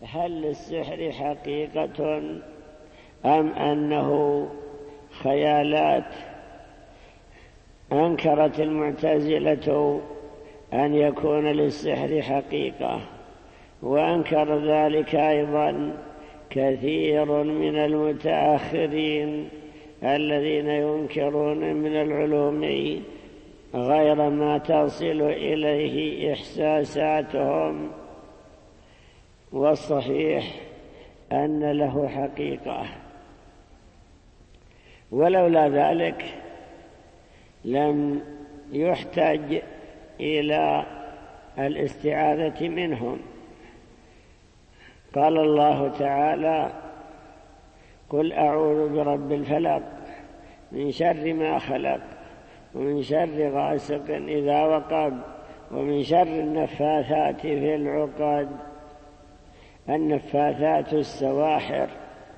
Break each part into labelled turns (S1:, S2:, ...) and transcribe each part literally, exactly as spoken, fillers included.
S1: هل للسحر حقيقة أم أنه خيالات؟ أنكرت المعتزلة أن يكون للسحر حقيقة، وأنكر ذلك أيضا كثير من المتأخرين الذين ينكرون من العلوم غير ما تصل إليه إحساساتهم، والصحيح أن له حقيقة، ولولا ذلك لم يحتاج إلى الاستعاذة منهم. قال الله تعالى: قل أعوذ برب الفلق من شر ما خلق ومن شر غاسق إذا وقب ومن شر النفاثات في العقد. النفاثات السواحر.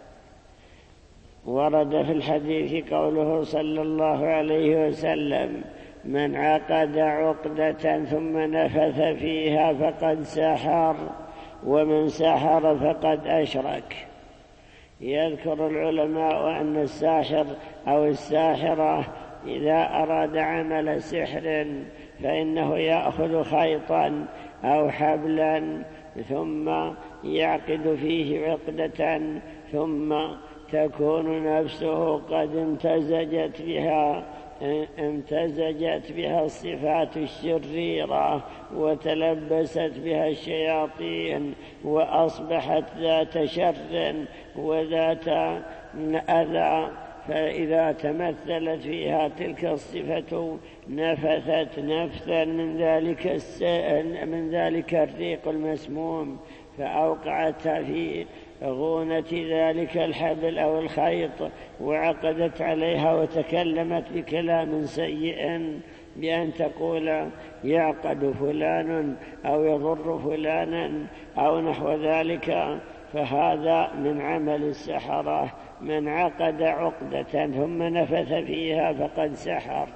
S1: ورد في الحديث قوله صلى الله عليه وسلم: من عقد عقدة ثم نفث فيها فقد سحر، ومن سحر فقد أشرك. يذكر العلماء أن الساحر أو الساحرة إذا أراد عمل سحر فإنه يأخذ خيطا أو حبلا ثم يعقد فيه عقدة، ثم تكون نفسه قد امتزجت بها امتزجت بها الصفات الشريرة وتلبست بها الشياطين وأصبحت ذات شر وذات أذى، فإذا تمثلت فيها تلك الصفة نفثت نفثا من ذلك من ذلك الريق المسموم فأوقعتها في غونة ذلك الحبل أو الخيط وعقدت عليها وتكلمت بكلام سيء بأن تقول يعقد فلان أو يضر فلانا أو نحو ذلك، فهذا من عمل السحرة. من عقد عقدة ثم نفث فيها فقد سحر.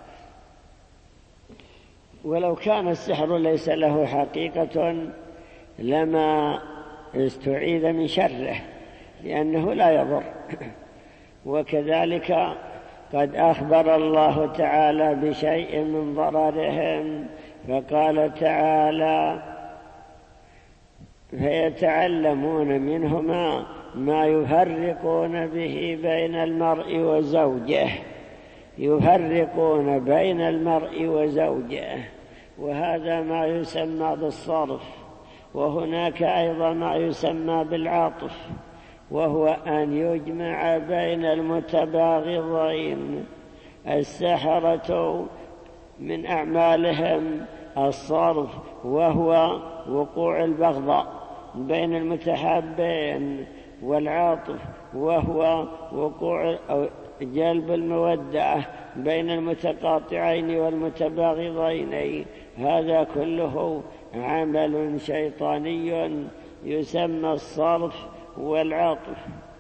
S1: ولو كان السحر ليس له حقيقة لما استعيذ من شره، لأنه لا يضر. وكذلك قد أخبر الله تعالى بشيء من ضررهم، فقال تعالى: فيتعلمون منهما ما يفرقون به بين المرء وزوجه. يفرقون بين المرء وزوجه، وهذا ما يسمى بالصرف. وهناك أيضا ما يسمى بالعاطف، وهو أن يجمع بين المتباغضين. السحرة من أعمالهم الصرف، وهو وقوع البغضاء بين المتحابين، والعاطف وهو وقوع أو جلب المودة بين المتقاطعين والمتباغضين. هذا كله عمل شيطاني يسمى الصرف والعاطف.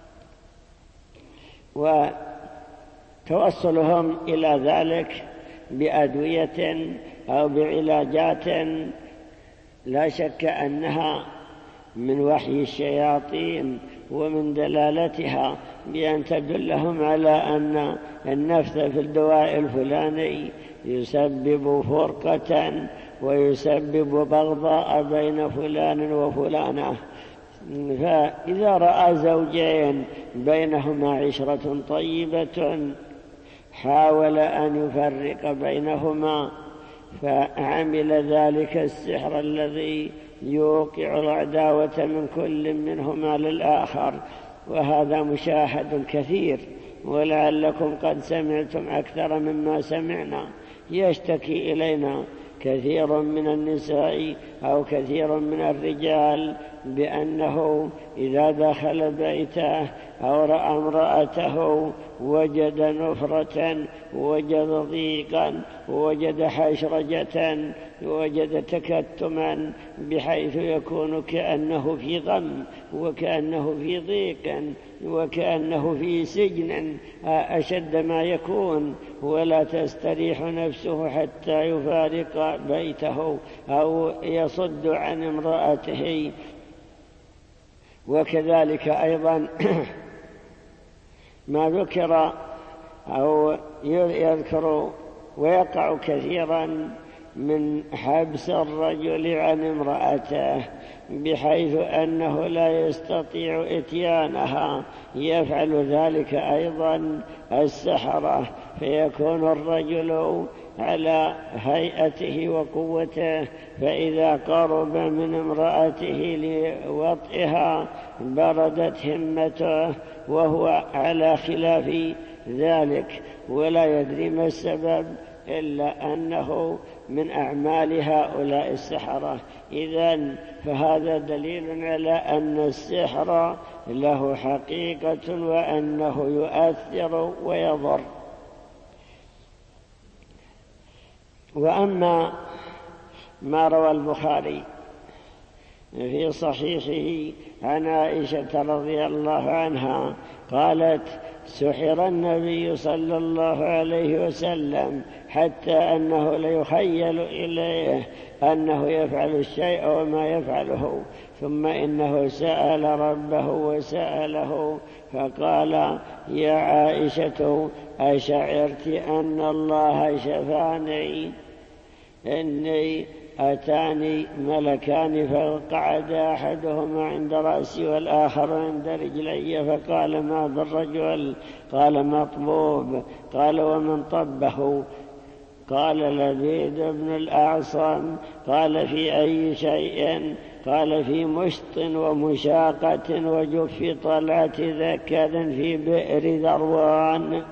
S1: وتوصلهم إلى ذلك بأدوية أو بعلاجات لا شك أنها من وحي الشياطين ومن دلالتها بأن تدلهم على أن النفث في الدواء الفلاني يسبب فرقة ويسبب بغضاء بين فلان وفلانة. فإذا رأى زوجين بينهما عشرة طيبة حاول أن يفرق بينهما، فعمل ذلك السحر الذي يوقع العداوة من كل منهما للآخر. وهذا مشاهد كثير، ولعلكم قد سمعتم أكثر مما سمعنا. يشتكي إلينا كثير من النساء أو كثير من الرجال بأنه إذا دخل بيته أو رأى امرأته وجد نفرة، وجد ضيقا، وجد حشرجة، وجد تكتما، بحيث يكون كأنه في غم وكأنه في ضيق وكأنه في سجن أشد ما يكون، ولا تستريح نفسه حتى يفارق بيته أو يصد عن امرأته. وكذلك أيضا ما ذكر أو يذكر ويقع كثيرا من حبس الرجل عن امرأته بحيث أنه لا يستطيع إتيانها، يفعل ذلك أيضا السحرة، فيكون الرجل على هيئته وقوته، فإذا قرب من امرأته لوطئها بردت همته وهو على خلاف ذلك ولا يدري ما السبب إلا أنه من أعمال هؤلاء السحرة. إذن فهذا دليل على أن السحر له حقيقة وأنه يؤثر ويضر. وأما ما روى البخاري في صحيحه عن عائشة رضي الله عنها قالت: سحر النبي صلى الله عليه وسلم حتى أنه ليخيل إليه أنه يفعل الشيء وما يفعله، ثم إنه سأل ربه وسأله فقال: يا عائشة أشعرت أن الله شفاني؟ إني أتاني ملكان فقعد أحدهما عند رأسي والآخر عند رجلي، فقال: ما بالرجل؟ قال: مطبوب. قال: ومن طبه؟ قال: لبيد بن الأعصم. قال: في أي شيء؟ قال: في مشط ومشاقة وجف طلعة ذكر في بئر ذروان.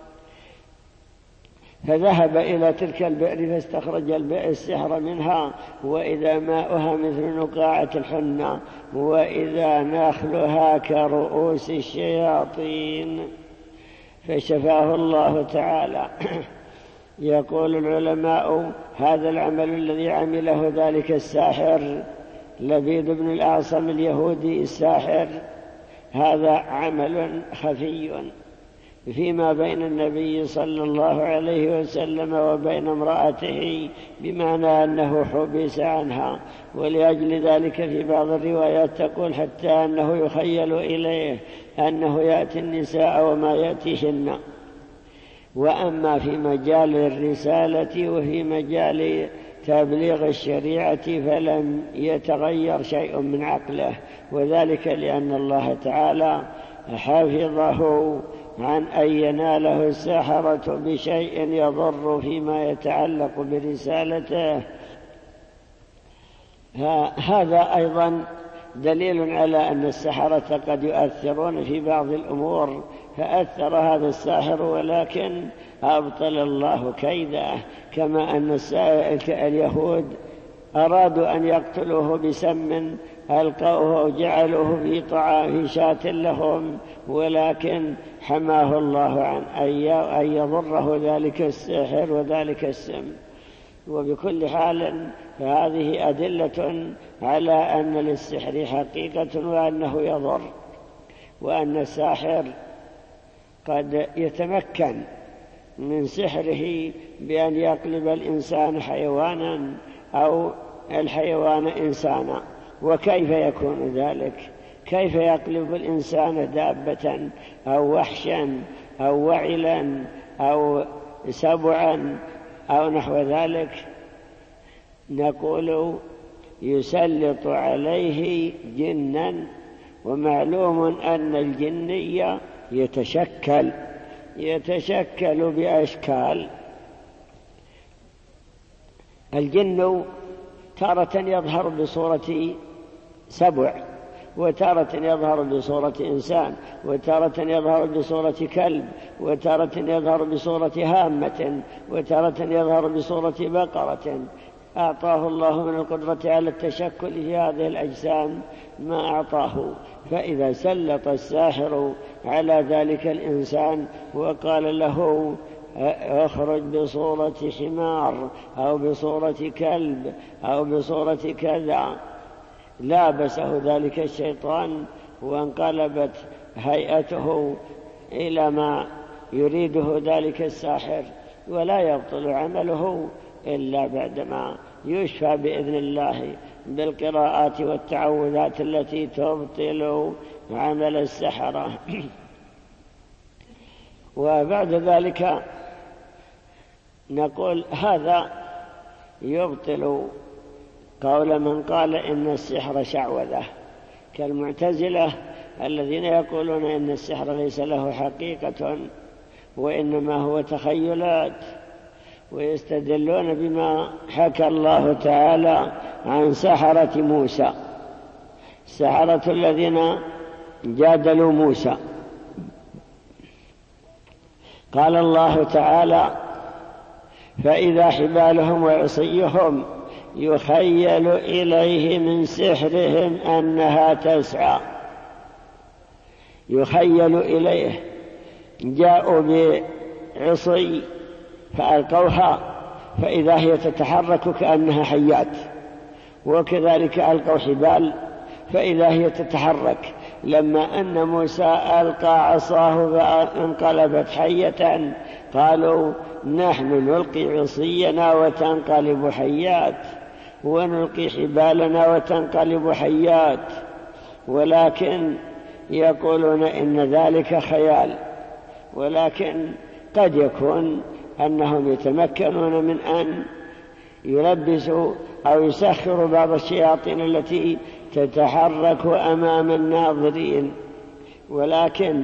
S1: فذهب إلى تلك البئر فاستخرج البئر السحر منها، وإذا ماؤها مثل نقاعة الحنة، وإذا نخلها كرؤوس الشياطين، فشفاه الله تعالى. يقول العلماء: هذا العمل الذي عمله ذلك الساحر لبيد بن الأعصم اليهودي الساحر، هذا عمل خفي فيما بين النبي صلى الله عليه وسلم وبين امرأته، بمعنى أنه حبس عنها، ولأجل ذلك في بعض الروايات تقول حتى أنه يخيل إليه أنه يأتي النساء وما يأتيهن. وأما في مجال الرسالة وفي مجال تبليغ الشريعة فلم يتغير شيء من عقله، وذلك لأن الله تعالى حفظه عن أن يناله السحرة بشيء يضر فيما يتعلق برسالته. هذا أيضا دليل على أن السحرة قد يؤثرون في بعض الأمور، فأثر هذا الساحر ولكن أبطل الله كيده، كما أن اليهود أرادوا أن يقتلوه بسم ألقوه وجعلوه في طعام في شاة لهم، ولكن حماه الله عن أن يضره ذلك السحر وذلك السم. وبكل حال فهذه أدلة على أن للسحر حقيقة وأنه يضر، وأن الساحر قد يتمكن من سحره بأن يقلب الإنسان حيوانا أو الحيوان إنسانا. وكيف يكون ذلك؟ كيف يقلب الإنسان دابة أو وحشا أو وعلا أو سبعا أو نحو ذلك؟ نقول يسلط عليه جنا، ومعلوم أن الجني يتشكل يتشكل بأشكال. الجن تارة يظهر بصورة سبع، وتارة يظهر بصورة إنسان، وتارة يظهر بصورة كلب، وتارة يظهر بصورة هامة، وتارة يظهر بصورة بقرة. أعطاه الله من القدرة على التشكل في هذه الأجسام ما أعطاه. فإذا سلط الساحر على ذلك الإنسان وقال له اخرج بصورة حمار أو بصورة كلب أو بصورة كذا، لابسه ذلك الشيطان وانقلبت هيئته إلى ما يريده ذلك الساحر، ولا يبطل عمله إلا بعدما يشفى بإذن الله بالقراءات والتعوذات التي تبطل عمل السحرة. وبعد ذلك نقول هذا يبطل قول من قال إن السحر شعوذة، كالمعتزلة الذين يقولون إن السحر ليس له حقيقة وإنما هو تخيلات، ويستدلون بما حكى الله تعالى عن سحرة موسى، السحرة الذين جادلوا موسى. قال الله تعالى: فإذا حبالهم وعصيهم يخيل إليه من سحرهم أنها تسعى. يخيل إليه، جاءوا بعصي فألقوها فإذا هي تتحرك كأنها حيات، وكذلك ألقوا حبال فإذا هي تتحرك. لما أن موسى ألقى عصاه فانقلبت حية قالوا: نحن نلقي عصينا وتنقلب حيات، ونلقي حبالنا وتنقلب حيات. ولكن يقولون إن ذلك خيال، ولكن قد يكون أنهم يتمكنون من أن يلبسوا أو يسخروا بعض الشياطين التي تتحرك أمام الناظرين، ولكن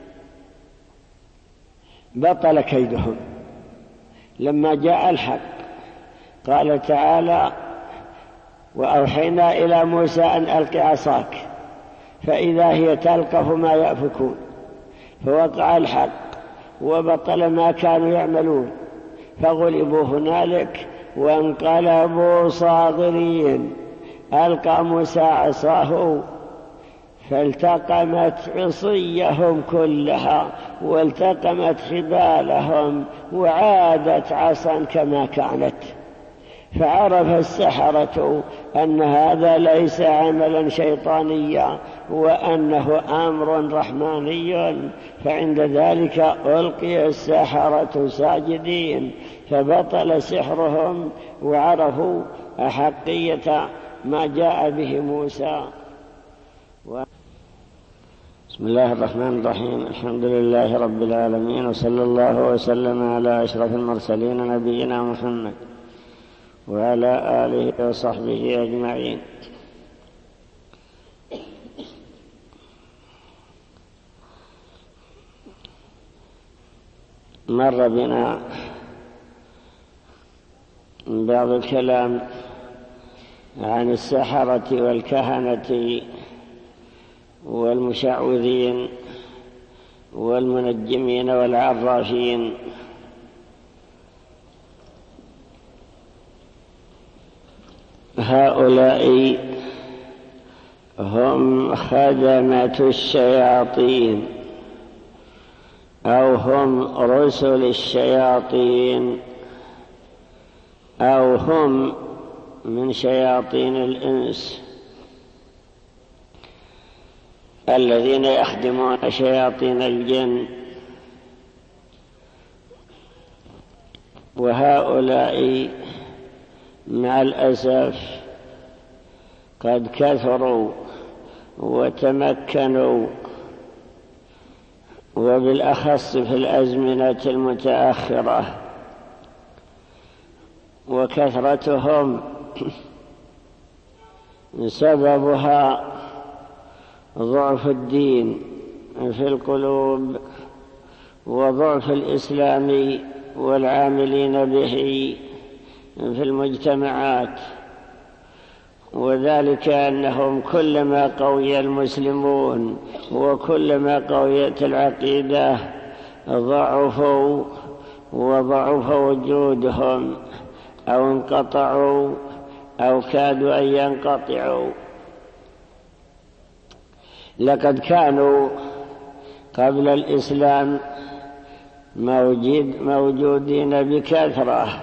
S1: بطل كيدهم لما جاء الحق. قال تعالى: وأوحينا إلى موسى أن ألق عصاك فإذا هي تلقف ما يأفكون، فوقع الحق وبطل ما كانوا يعملون، فغلبوا هنالك وانقلبوا صاغرين. ألقى موسى عصاه فالتقمت عصيهم كلها والتقمت حبالهم وعادت عصا كما كانت. فعرف السحرة أن هذا ليس عملا شيطانيا وأنه أمر رحماني، فعند ذلك ألقي السحرة ساجدين، فبطل سحرهم وعرفوا أحقية ما جاء به موسى. و... بسم الله الرحمن الرحيم. الحمد لله رب العالمين، وصلى الله وسلم على أشرف المرسلين نبينا محمد وعلى آله وصحبه أجمعين. مر بنا بعض الكلام عن السحرة والكهنة والمشعوذين والمنجمين والعرافين. هؤلاء هم خدمة الشياطين أو هم رسل الشياطين أو هم من شياطين الإنس الذين يخدمون شياطين الجن. وهؤلاء مع الأسف قد كثروا وتمكنوا، وبالأخص في الأزمنة المتأخرة، وكثرتهم سببها ضعف الدين في القلوب وضعف الإسلام والعاملين به في المجتمعات. وذلك أنهم كلما قوي المسلمون وكلما قويت العقيدة ضعفوا وضعف وجودهم أو انقطعوا أو كادوا أن ينقطعوا. لقد كانوا قبل الإسلام موجود موجودين بكثرة،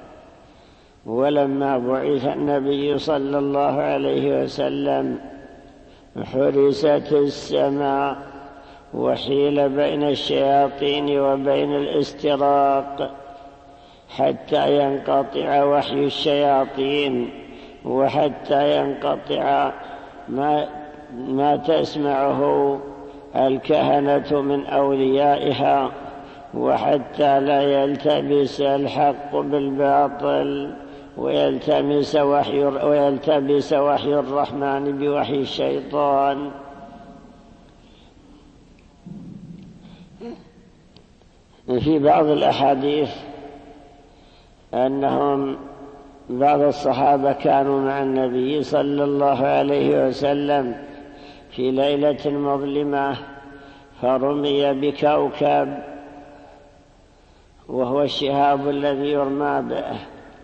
S1: ولما بعث النبي صلى الله عليه وسلم حرست السماء وحيل بين الشياطين وبين الاستراق حتى ينقطع وحي الشياطين وحتى ينقطع ما, ما تسمعه الكهنة من أوليائها، وحتى لا يلتبس الحق بالباطل ويلتبس وحي, ويلتبس وحي الرحمن بوحي الشيطان. في بعض الأحاديث أنهم بعض الصحابة كانوا مع النبي صلى الله عليه وسلم في ليلة مظلمة، فرمي بكوكب وهو الشهاب الذي يرمى به،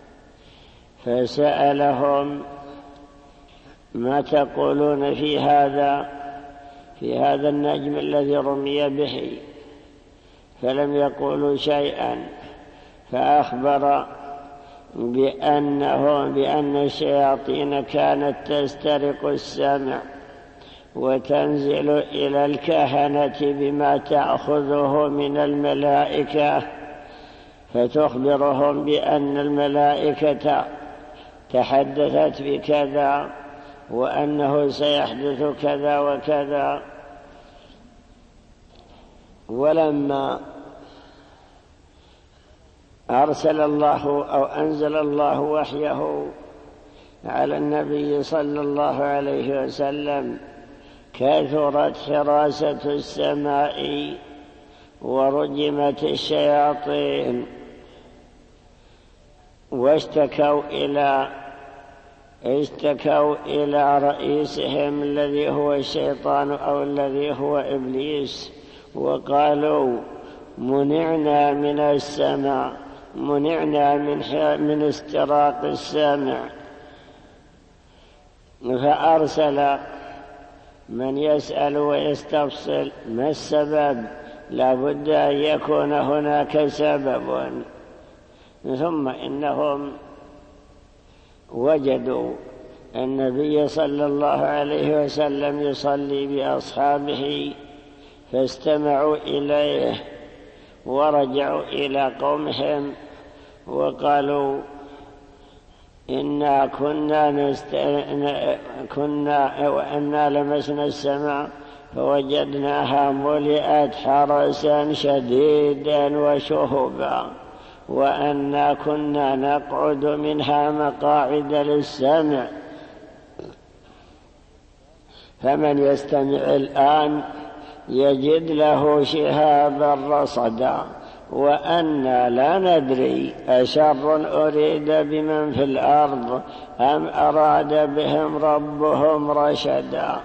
S1: فسألهم: ما تقولون في هذا في هذا النجم الذي رمي به؟ فلم يقولوا شيئا، فأخبر بأنه بأن الشياطين كانت تسترق السمع وتنزل إلى الكهنة بما تأخذه من الملائكة، فتخبرهم بأن الملائكة تحدثت بكذا وأنه سيحدث كذا وكذا. ولما أرسل الله أو أنزل الله وحيه على النبي صلى الله عليه وسلم كثرت حراسة السماء ورجمت الشياطين، واشتكوا إلى اشتكوا إلى رئيسهم الذي هو الشيطان أو الذي هو إبليس، وقالوا: منعنا من السمع، منعنا من من استراق السمع. فأرسل من يسأل ويستفصل ما السبب، لا بد أن يكون هناك سبب. ثم إنهم وجدوا النبي صلى الله عليه وسلم يصلي بأصحابه، فاستمعوا إليه ورجعوا إلى قومهم وقالوا: إنا كنا, نست... كنا وأنا لمسنا السماء فوجدناها ملئت حرسا شديدا وشهبا، وأنا كنا نقعد منها مقاعد للسمع، فمن يستمع الآن يجد له شهابا رصدا، وأنا لا ندري أشر أريد بمن في الأرض أم أراد بهم ربهم رشدا.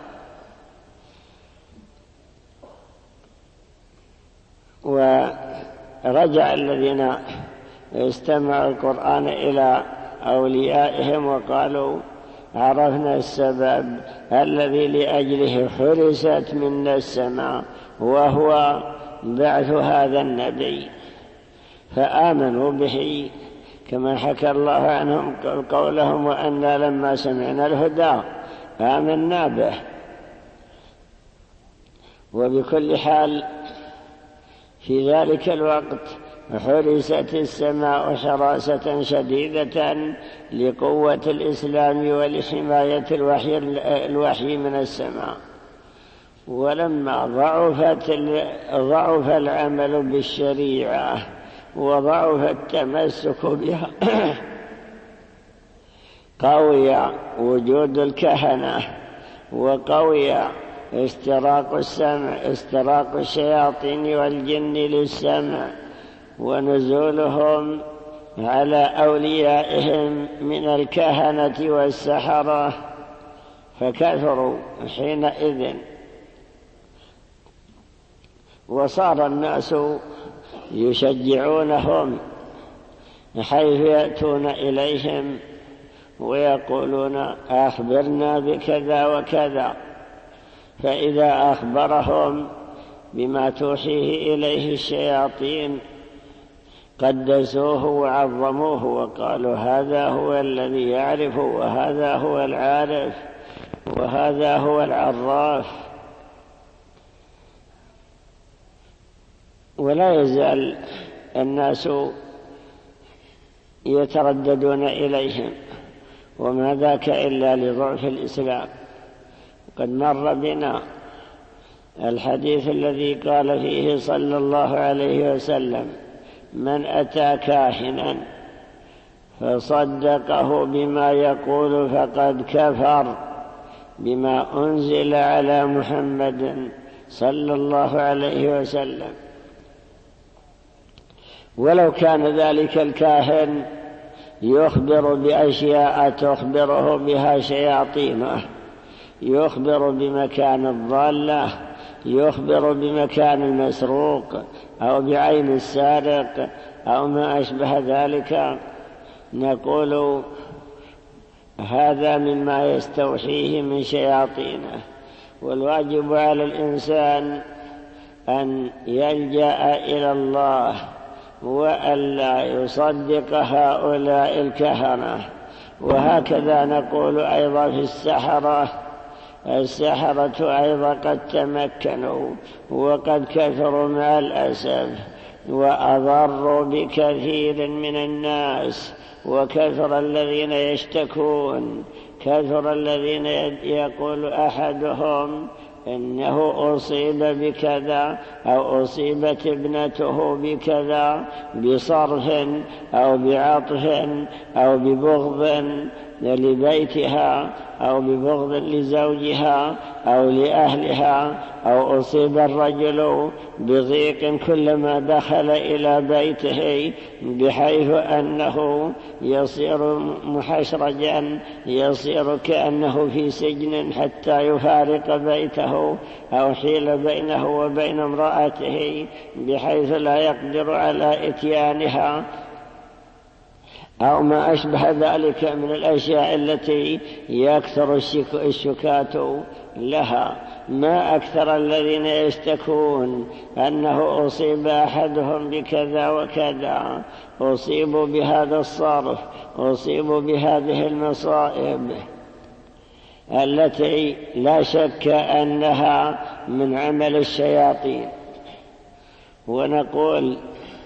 S1: ورجع الذين استمعوا القرآن إلى أوليائهم وقالوا: عرفنا السبب الذي لأجله حرست منا السماء، وهو بعث هذا النبي. فآمنوا به كما حكى الله عنهم قولهم: وأنا لما سمعنا الهدى آمنا به. وبكل حال في ذلك الوقت حرست السماء حراسة شديدة لقوة الإسلام ولحماية الوحي, الوحي من السماء. ولما ضعفت ضعف العمل بالشريعة وضعف التمسك بها قوي وجود الكهنة، وقوي استراق السمع استراق الشياطين والجن للسمع، ونزولهم على أوليائهم من الكهنة والسحرة، فكثروا حينئذ. وصار الناس يشجعونهم حيث يأتون إليهم ويقولون: أخبرنا بكذا وكذا. فإذا أخبرهم بما توحيه إليه الشياطين قدسوه وعظموه وقالوا: هذا هو الذي يعرف، وهذا هو العارف، وهذا هو العراف. ولا يزال الناس يترددون إليهم وما ذاك إلا لضعف الإسلام. قد مر بنا الحديث الذي قال فيه صلى الله عليه وسلم: من أتى كاهنا فصدقه بما يقول فقد كفر بما أنزل على محمد صلى الله عليه وسلم. ولو كان ذلك الكاهن يخبر بأشياء تخبره بها شياطينه، يخبر بمكان الضالة، يخبر بمكان المسروق أو بعين السارق أو ما أشبه ذلك، نقول هذا مما يستوحيه من شياطينه. والواجب على الإنسان أن يلجأ إلى الله وألا يصدق هؤلاء الكهنة. وهكذا نقول أيضا في السحرة، السحرة أيضا قد تمكنوا وقد كثروا مع الأسف وأضروا بكثير من الناس، وكثر الذين يشتكون، كثر الذين يقول أحدهم إنه أصيب بكذا أو أصيبت ابنته بكذا بصرف أو بعطف أو ببغض لبيتها أو ببغض لزوجها أو لأهلها، أو أصيب الرجل بضيق كلما دخل إلى بيته بحيث أنه يصير محشرجا، يصير كأنه في سجن حتى يفارق بيته، أو حيل بينه وبين امرأته بحيث لا يقدر على إتيانها، أو ما أشبه ذلك من الأشياء التي يكثر الشكات لها. ما أكثر الذين يشتكون أنه أصيب أحدهم بكذا وكذا، أصيبوا بهذا الصرف، أصيبوا بهذه المصائب التي لا شك أنها من عمل الشياطين. ونقول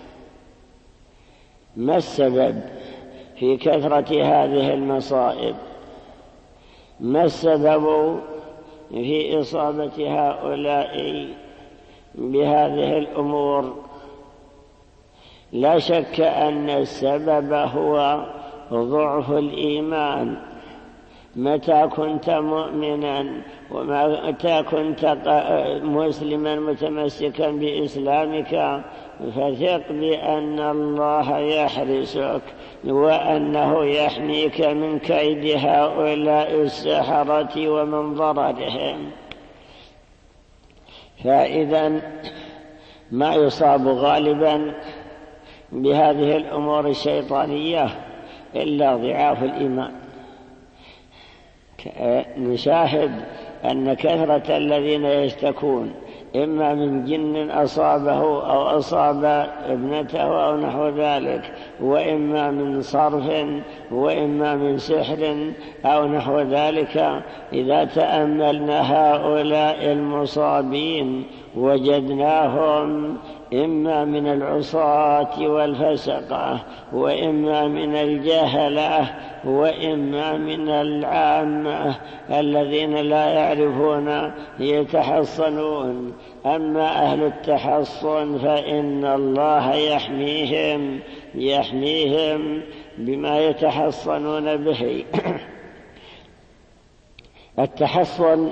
S1: ما السبب في كثرة هذه المصائب؟ ما السبب في إصابة هؤلاء بهذه الأمور؟ لا شك أن السبب هو ضعف الإيمان. متى كنت مؤمنا ومتى كنت مسلما متمسكا بإسلامك فثق بأن الله يحرسك وأنه يحميك من كيد هؤلاء السحرة ومن ضررهم. فإذا ما يصاب غالبا بهذه الأمور الشيطانية إلا ضعاف الإيمان. نشاهد أن كثرة الذين يشتكون إما من جن أصابه أو أصاب ابنته أو نحو ذلك، وإما من صرف، وإما من سحر أو نحو ذلك، إذا تأملنا هؤلاء المصابين وجدناهم إما من العصاة والفسقة، وإما من الجهلة، وإما من العامة الذين لا يعرفون يتحصنون. أما أهل التحصن فإن الله يحميهم يحميهم بما يتحصنون به. التحصن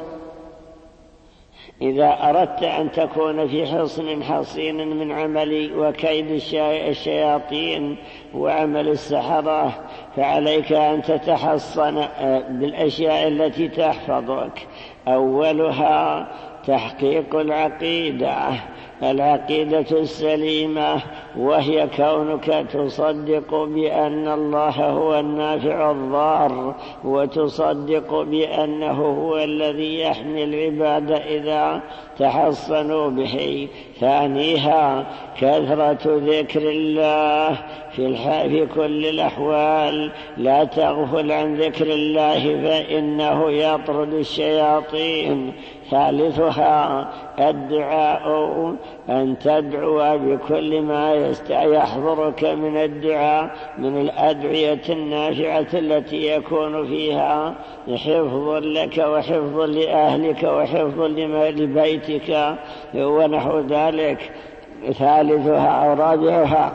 S1: إذا أردت أن تكون في حصن حصين من عمل وكيد الشياطين وعمل السحرة فعليك أن تتحصن بالأشياء التي تحفظك. أولها تحقيق العقيدة العقيدة السليمة، وهي كونك تصدق بأن الله هو النافع الضار، وتصدق بأنه هو الذي يحمي العباد إذا تحصنوا به. ثانيها كثرة ذكر الله في, في كل الأحوال. لا تغفل عن ذكر الله فإنه يطرد الشياطين. ثالثها الدعاء، أن تدعو بكل ما يحضرك من الدعاء من الأدعية النافعة التي يكون فيها حفظ لك وحفظ لأهلك وحفظ لبيتك ونحو ذلك. ثالثها أو رابعها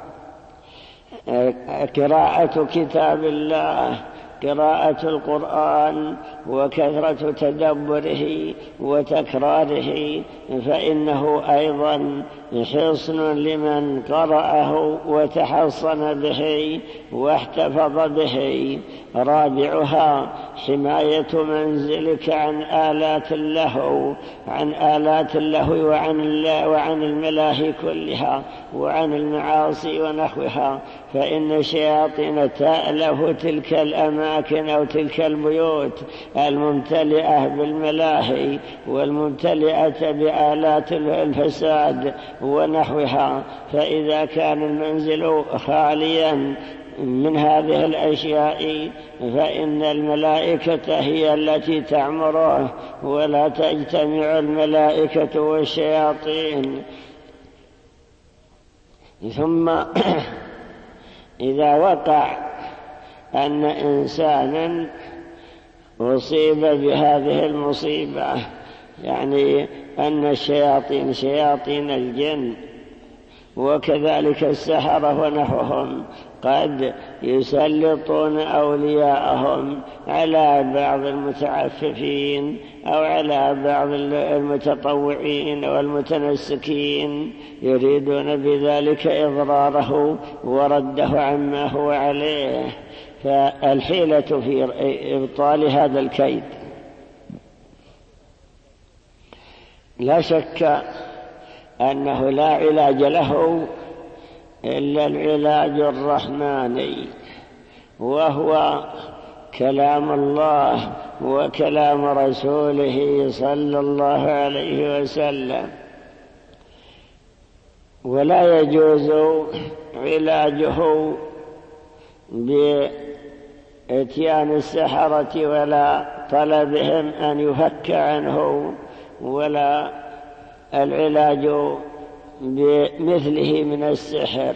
S1: قراءة كتاب الله، قراءة القرآن وكثرة تدبره وتكراره، فإنه أيضا حصن لمن قرأه وتحصن به واحتفظ به. رابعها حماية منزلك عن آلات اللهو عن آلات اللهو وعن, وعن الملاهي كلها وعن المعاصي ونحوها، فإن الشياطين تألف تلك الأماكن أو تلك البيوت الممتلئة بالملاهي والممتلئة بآلات الفساد ونحوها. فإذا كان المنزل خاليا من هذه الأشياء فإن الملائكة هي التي تعمره، ولا تجتمع الملائكة والشياطين. ثم إذا وقع أن إنسانا أصيب بهذه المصيبة، يعني أن الشياطين شياطين الجن وكذلك السحرة ونحوهم قد يسلطون أولياءهم على بعض المتعففين أو على بعض المتطوعين والمتنسكين، يريدون بذلك إضراره ورده عما هو عليه. فالحيلة في إبطال هذا الكيد. لا شك أنه لا علاج له إلا العلاج الرحماني، وهو كلام الله وكلام رسوله صلى الله عليه وسلم. ولا يجوز علاجه بإتيان السحرة ولا طلبهم أن يفك عنه، ولا العلاج بمثله من السحر.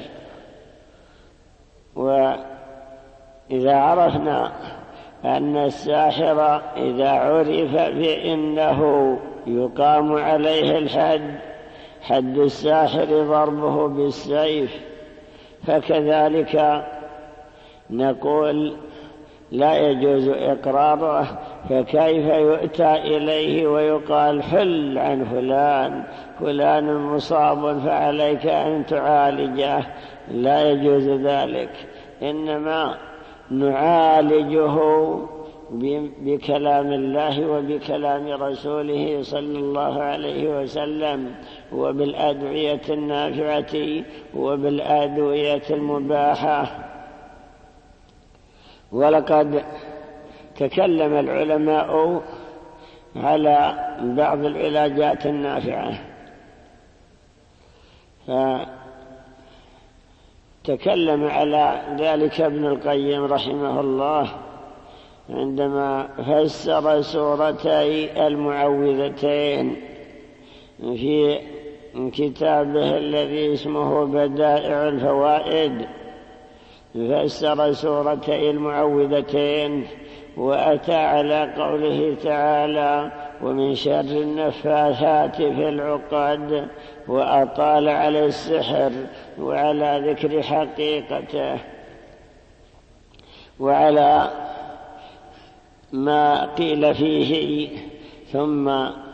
S1: وإذا عرفنا أن الساحر إذا عرف بأنه يقام عليه الحد، حد الساحر ضربه بالسيف، فكذلك نقول لا يجوز إقراره. فكيف يؤتى إليه ويقال حل عن فلان، فلان مصاب فعليك أن تعالجه؟ لا يجوز ذلك، إنما نعالجه بكلام الله وبكلام رسوله صلى الله عليه وسلم، وبالأدعية النافعة وبالأدوية المباحة. ولقد تكلم العلماء على بعض العلاجات النافعة، فتكلم على ذلك ابن القيم رحمه الله عندما فسر سورتي المعوذتين في كتابه الذي اسمه بدائع الفوائد. فسر سورتي المعوذتين وأتى على قوله تعالى ومن شر النفاثات في العقد، وأطال على السحر وعلى ذكر حقيقته وعلى ما قيل فيه. ثم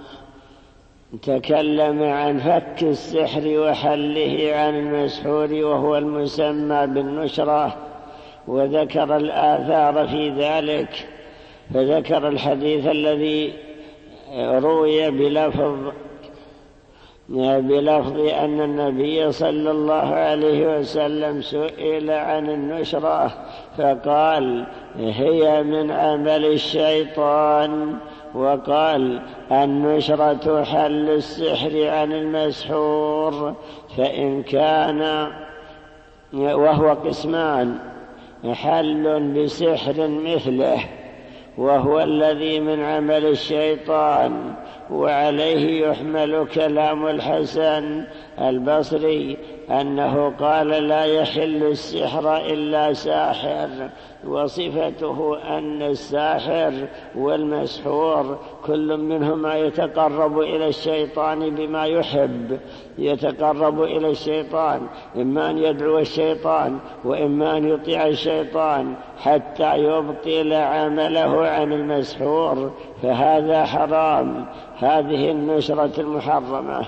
S1: تكلم عن فك السحر وحله عن المسحور وهو المسمى بالنشرة، وذكر الآثار في ذلك. فذكر الحديث الذي روي بلفظ بلفظ أن النبي صلى الله عليه وسلم سئل عن النشرة فقال هي من عمل الشيطان، وقال النشرة حل السحر عن المسحور. فإن كان وهو قسمان، حل بسحر مثله وهو الذي من عمل الشيطان، وعليه يحمل كلام الحسن البصري أنه قال لا يحل السحر إلا ساحر، وصفته أن الساحر والمسحور كل منهما يتقرب إلى الشيطان بما يحب، يتقرب إلى الشيطان إما أن يدعو الشيطان وإما أن يطيع الشيطان حتى يبطل عمله عن المسحور، فهذا حرام. هذه النشرة المحرمة،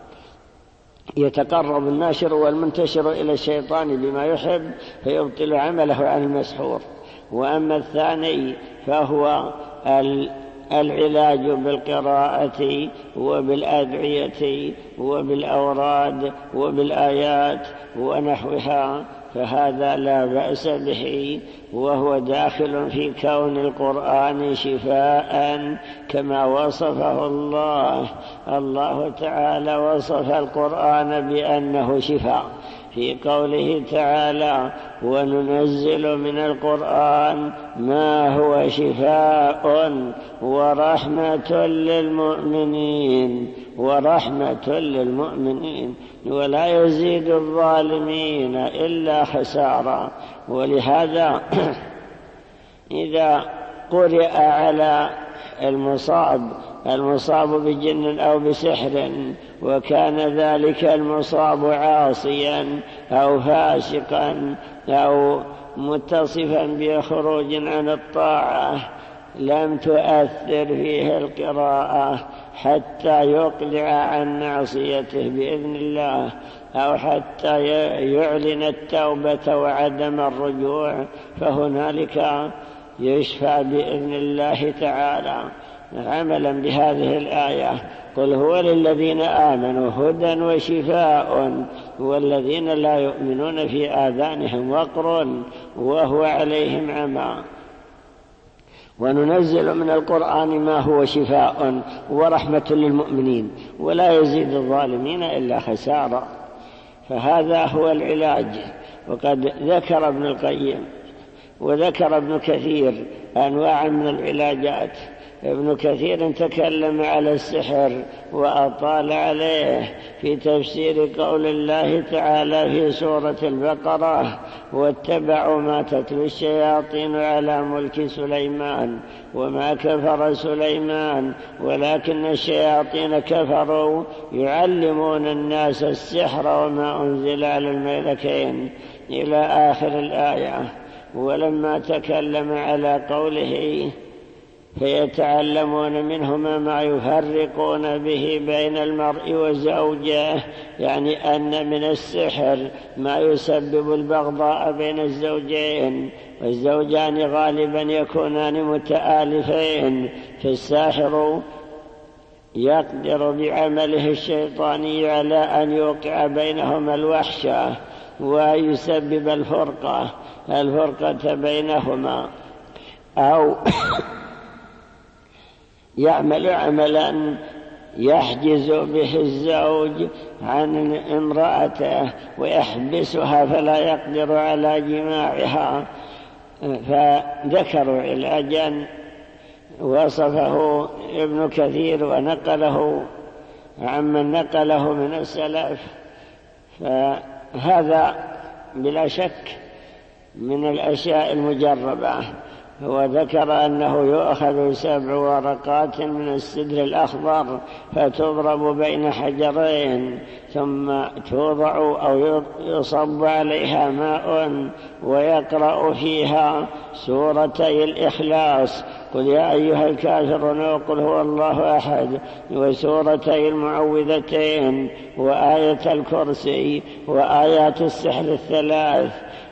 S1: يتقرب الناشر والمنتشر إلى الشيطان بما يحب فيبطل عمله عن المسحور. وأما الثاني فهو العلاج بالقراءة وبالأدعية وبالأوراد وبالآيات ونحوها، فهذا لا بأس به، وهو داخل في كون القرآن شفاء كما وصفه الله. الله تعالى وصف القرآن بأنه شفاء في قوله تعالى وننزل من القرآن ما هو شفاء ورحمة للمؤمنين، ورحمة للمؤمنين، ولا يزيد الظالمين إلا خسارا. ولهذا إذا قرئ على المصاب المصاب بجن أو بسحر وكان ذلك المصاب عاصيا أو فاسقا أو متصفا بخروج عن الطاعة لم تؤثر فيه القراءة حتى يقلع عن معصيته بإذن الله، أو حتى يعلن التوبة وعدم الرجوع، فهنالك يشفى بإذن الله تعالى عملا بهذه الآية. قل هو للذين آمنوا هدى وشفاء والذين لا يؤمنون في آذانهم وقر وهو عليهم عمى. وننزل من القرآن ما هو شفاء ورحمة للمؤمنين ولا يزيد الظالمين إلا خسارا. فهذا هو العلاج. وقد ذكر ابن القيم وذكر ابن كثير أنواع من العلاجات. ابن كثير تكلم على السحر وأطال عليه في تفسير قول الله تعالى في سورة البقرة واتبعوا ما تتلو الشياطين على ملك سليمان وما كفر سليمان ولكن الشياطين كفروا يعلمون الناس السحر وما أنزل على الملكين إلى آخر الآية. ولما تكلم على قوله فيتعلمون منهما ما يفرقون به بين المرء وزوجه، يعني أن من السحر ما يسبب البغضاء بين الزوجين، والزوجان غالبا يكونان متآلفين، فالساحر يقدر بعمله الشيطاني على أن يوقع بينهما الوحشة ويسبب الفرقة الفرقة بينهما، أو يعمل عملا يحجز به الزوج عن امرأته ويحبسها فلا يقدر على جماعها. فذكروا علاجا وصفه ابن كثير ونقله عمن نقله من السلف، فهذا بلا شك من الأشياء المجربة. وذكر أنه يؤخذ سبع ورقات من السدر الأخضر فتضرب بين حجرين ثم توضع أو يصب عليها ماء ويقرأ فيها سورتي الإخلاص قل يا أيها الكافرون وقل هو الله أحد وسورتي المعوذتين وآية الكرسي وآيات السحر الثلاث،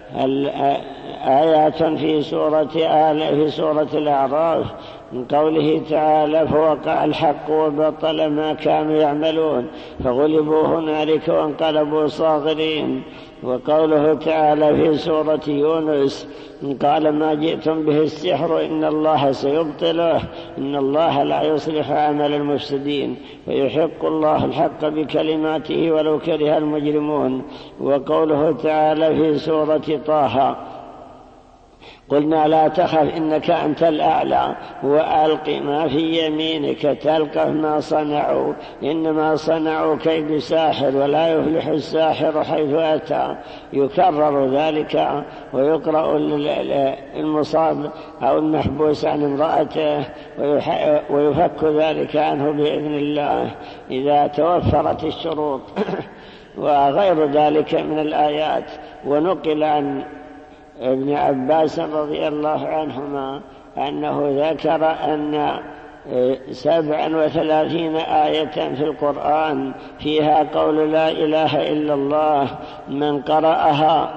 S1: آيات في سورة آل في سورة الأعراف من قوله تعالى فوقع الحق وبطل ما كانوا يعملون فغلبوا هنالك وانقلبوا صاغرين. وقوله تعالى في سورة يونس قال ما جئتم به السحر إن الله سيبطله إن الله لا يصلح عمل المفسدين ويحق الله الحق بكلماته ولو كره المجرمون. وقوله تعالى في سورة طه قلنا لا تخف إنك أنت الأعلى وألق ما في يمينك تلقف ما صنعوا إنما صنعوا كيد ساحر ولا يفلح الساحر حيث أتى. يكرر ذلك ويقرأ المصاب أو المحبوس عن امرأته ويفك ذلك عنه بإذن الله إذا توفرت الشروط وغير ذلك من الآيات. ونقل عن ابن عباس رضي الله عنهما أنه ذكر أن سبعا وثلاثين آية في القرآن فيها قول لا إله إلا الله من قرأها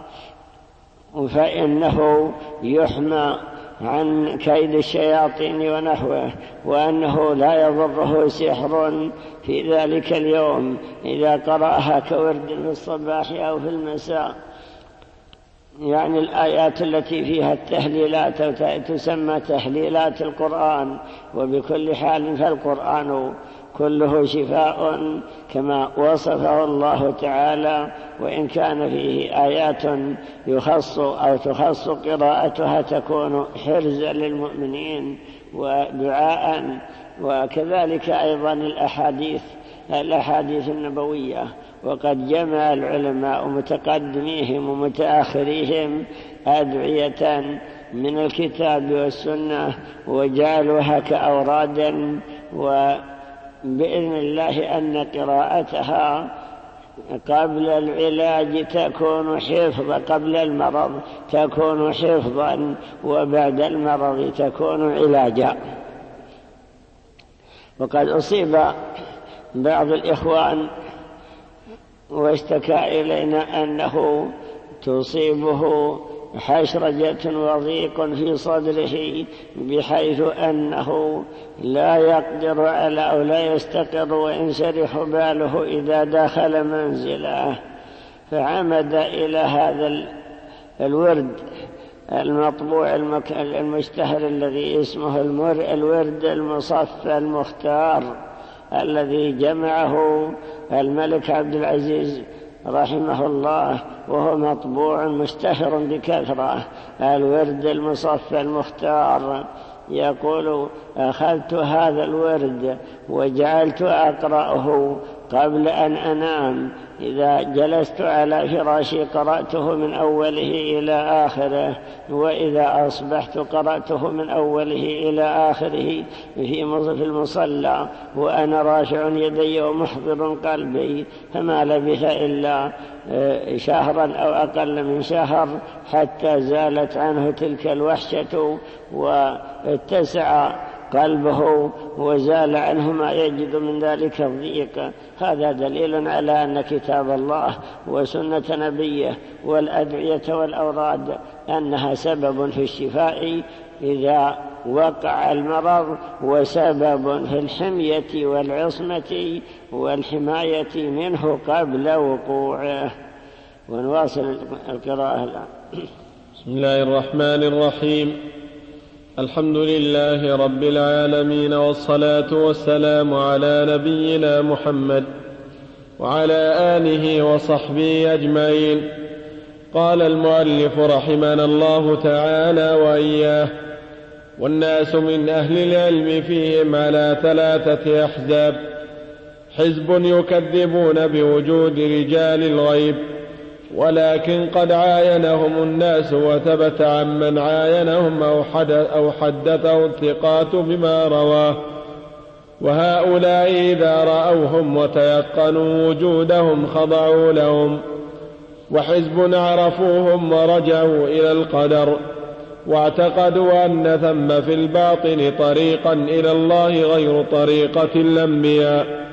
S1: فإنه يحمى عن كيد الشياطين ونحوه، وأنه لا يضره سحر في ذلك اليوم إذا قرأها كورد في الصباح أو في المساء. يعني الآيات التي فيها التهليلات تسمى تهليلات القرآن. وبكل حال فالقرآن كله شفاء كما وصفه الله تعالى، وإن كان فيه آيات يخص أو تخص قراءتها تكون حرزا للمؤمنين ودعاء. وكذلك أيضا الأحاديث الأحاديث النبوية. وقد جمع العلماء متقدميهم ومتأخريهم أدعية من الكتاب والسنة وجعلوها كأورادا، وبإذن الله أن قراءتها قبل العلاج تكون حفظا، قبل المرض تكون حفظا، وبعد المرض تكون علاجا. وقد أصيب بعض الإخوان واشتكى إلينا أنه تصيبه حشرجة وضيق في صدره بحيث أنه لا يقدر على أو لا يستقر وينشرح باله إذا دخل منزله، فعمد إلى هذا الورد المطبوع المشتهر الذي اسمه المر الورد المصفى المختار الذي جمعه الملك عبد العزيز رحمه الله، وهو مطبوع مشتهر بكثرة. الورد المصفى المختار يقول: أخذت هذا الورد وجعلت أقرأه قبل أن أنام، إذا جلست على فراشي قرأته من أوله إلى آخره، وإذا أصبحت قرأته من أوله إلى آخره في المصلى وأنا رافع يدي ومحضر قلبي. فما لبث إلا شهرا أو أقل من شهر حتى زالت عنه تلك الوحشة واتسع قلبه وزال عنه ما يجد من ذلك الضيق. هذا دليل على أن كتاب الله وسنة نبيه والأدعية والأوراد أنها سبب في الشفاء إذا وقع المرض، وسبب في الحمية والعصمة والحماية منه قبل وقوعه. ونواصل القراءة الآن.
S2: بسم الله الرحمن الرحيم. الحمد لله رب العالمين، والصلاة والسلام على نبينا محمد وعلى آله وصحبه أجمعين. قال المؤلف رحمنا الله تعالى وإياه: والناس من أهل العلم فيهم على ثلاثة أحزاب: حزب يكذبون بوجود رجال الغيب، ولكن قد عاينهم الناس وثبت عمن عاينهم أو حدثه الثقات بما رواه، وهؤلاء إذا رأوهم وتيقنوا وجودهم خضعوا لهم. وحزب عرفوهم ورجعوا إلى القدر، واعتقدوا أن ثم في الباطن طريقا إلى الله غير طريقة الأنبياء.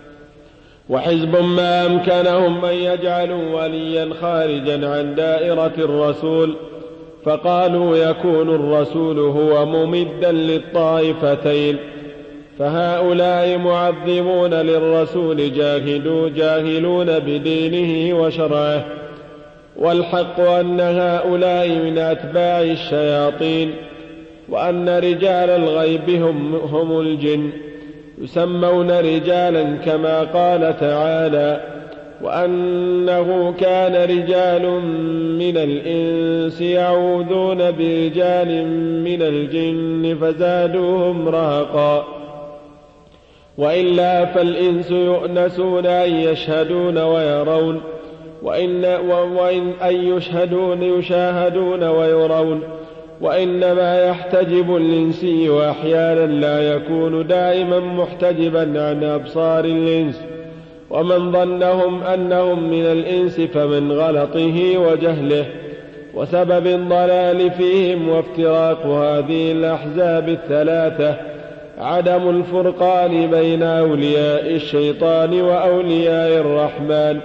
S2: وحزب ما أمكنهم أن يجعلوا وليا خارجا عن دائرة الرسول، فقالوا يكون الرسول هو ممدا للطائفتين، فهؤلاء معظمون للرسول جاهلوا جاهلون بدينه وشرعه. والحق أن هؤلاء من أتباع الشياطين، وأن رجال الغيب هم, هم الجن، يسمون رجالا كما قال تعالى: وأنه كان رجال من الإنس يعوذون برجال من الجن فزادوهم رهقا. وإلا فالإنس يؤنسون أن يشهدون ويرون، وإن, وإن أن يشهدون يشاهدون ويرون، وإنما يحتجب الإنسي أحيانا لا يكون دائما محتجبا عن أبصار الإنس. ومن ظنهم أنهم من الإنس فمن غلطه وجهله وسبب الضلال فيهم وافتراق هذه الأحزاب الثلاثة عدم الفرقان بين أولياء الشيطان وأولياء الرحمن.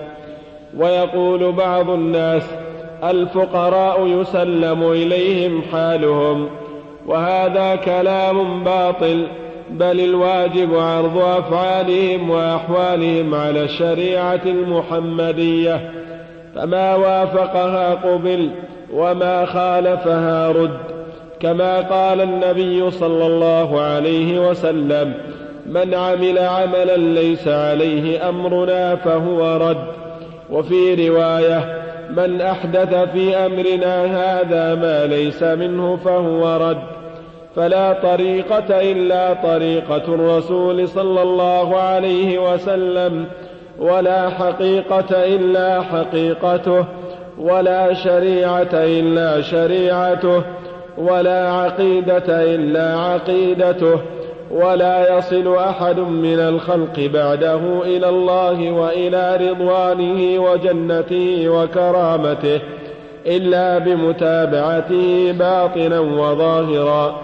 S2: ويقول بعض الناس الفقراء يسلم إليهم حالهم، وهذا كلام باطل، بل الواجب عرض أفعالهم وأحوالهم على الشريعة المحمدية، فما وافقها قبل وما خالفها رد، كما قال النبي صلى الله عليه وسلم: من عمل عملا ليس عليه أمرنا فهو رد. وفي رواية: من أحدث في أمرنا هذا ما ليس منه فهو رد. فلا طريقة إلا طريقة الرسول صلى الله عليه وسلم، ولا حقيقة إلا حقيقته، ولا شريعة إلا شريعته، ولا عقيدة إلا عقيدته، ولا يصل أحد من الخلق بعده إلى الله وإلى رضوانه وجنته وكرامته إلا بمتابعته باطنا وظاهرا.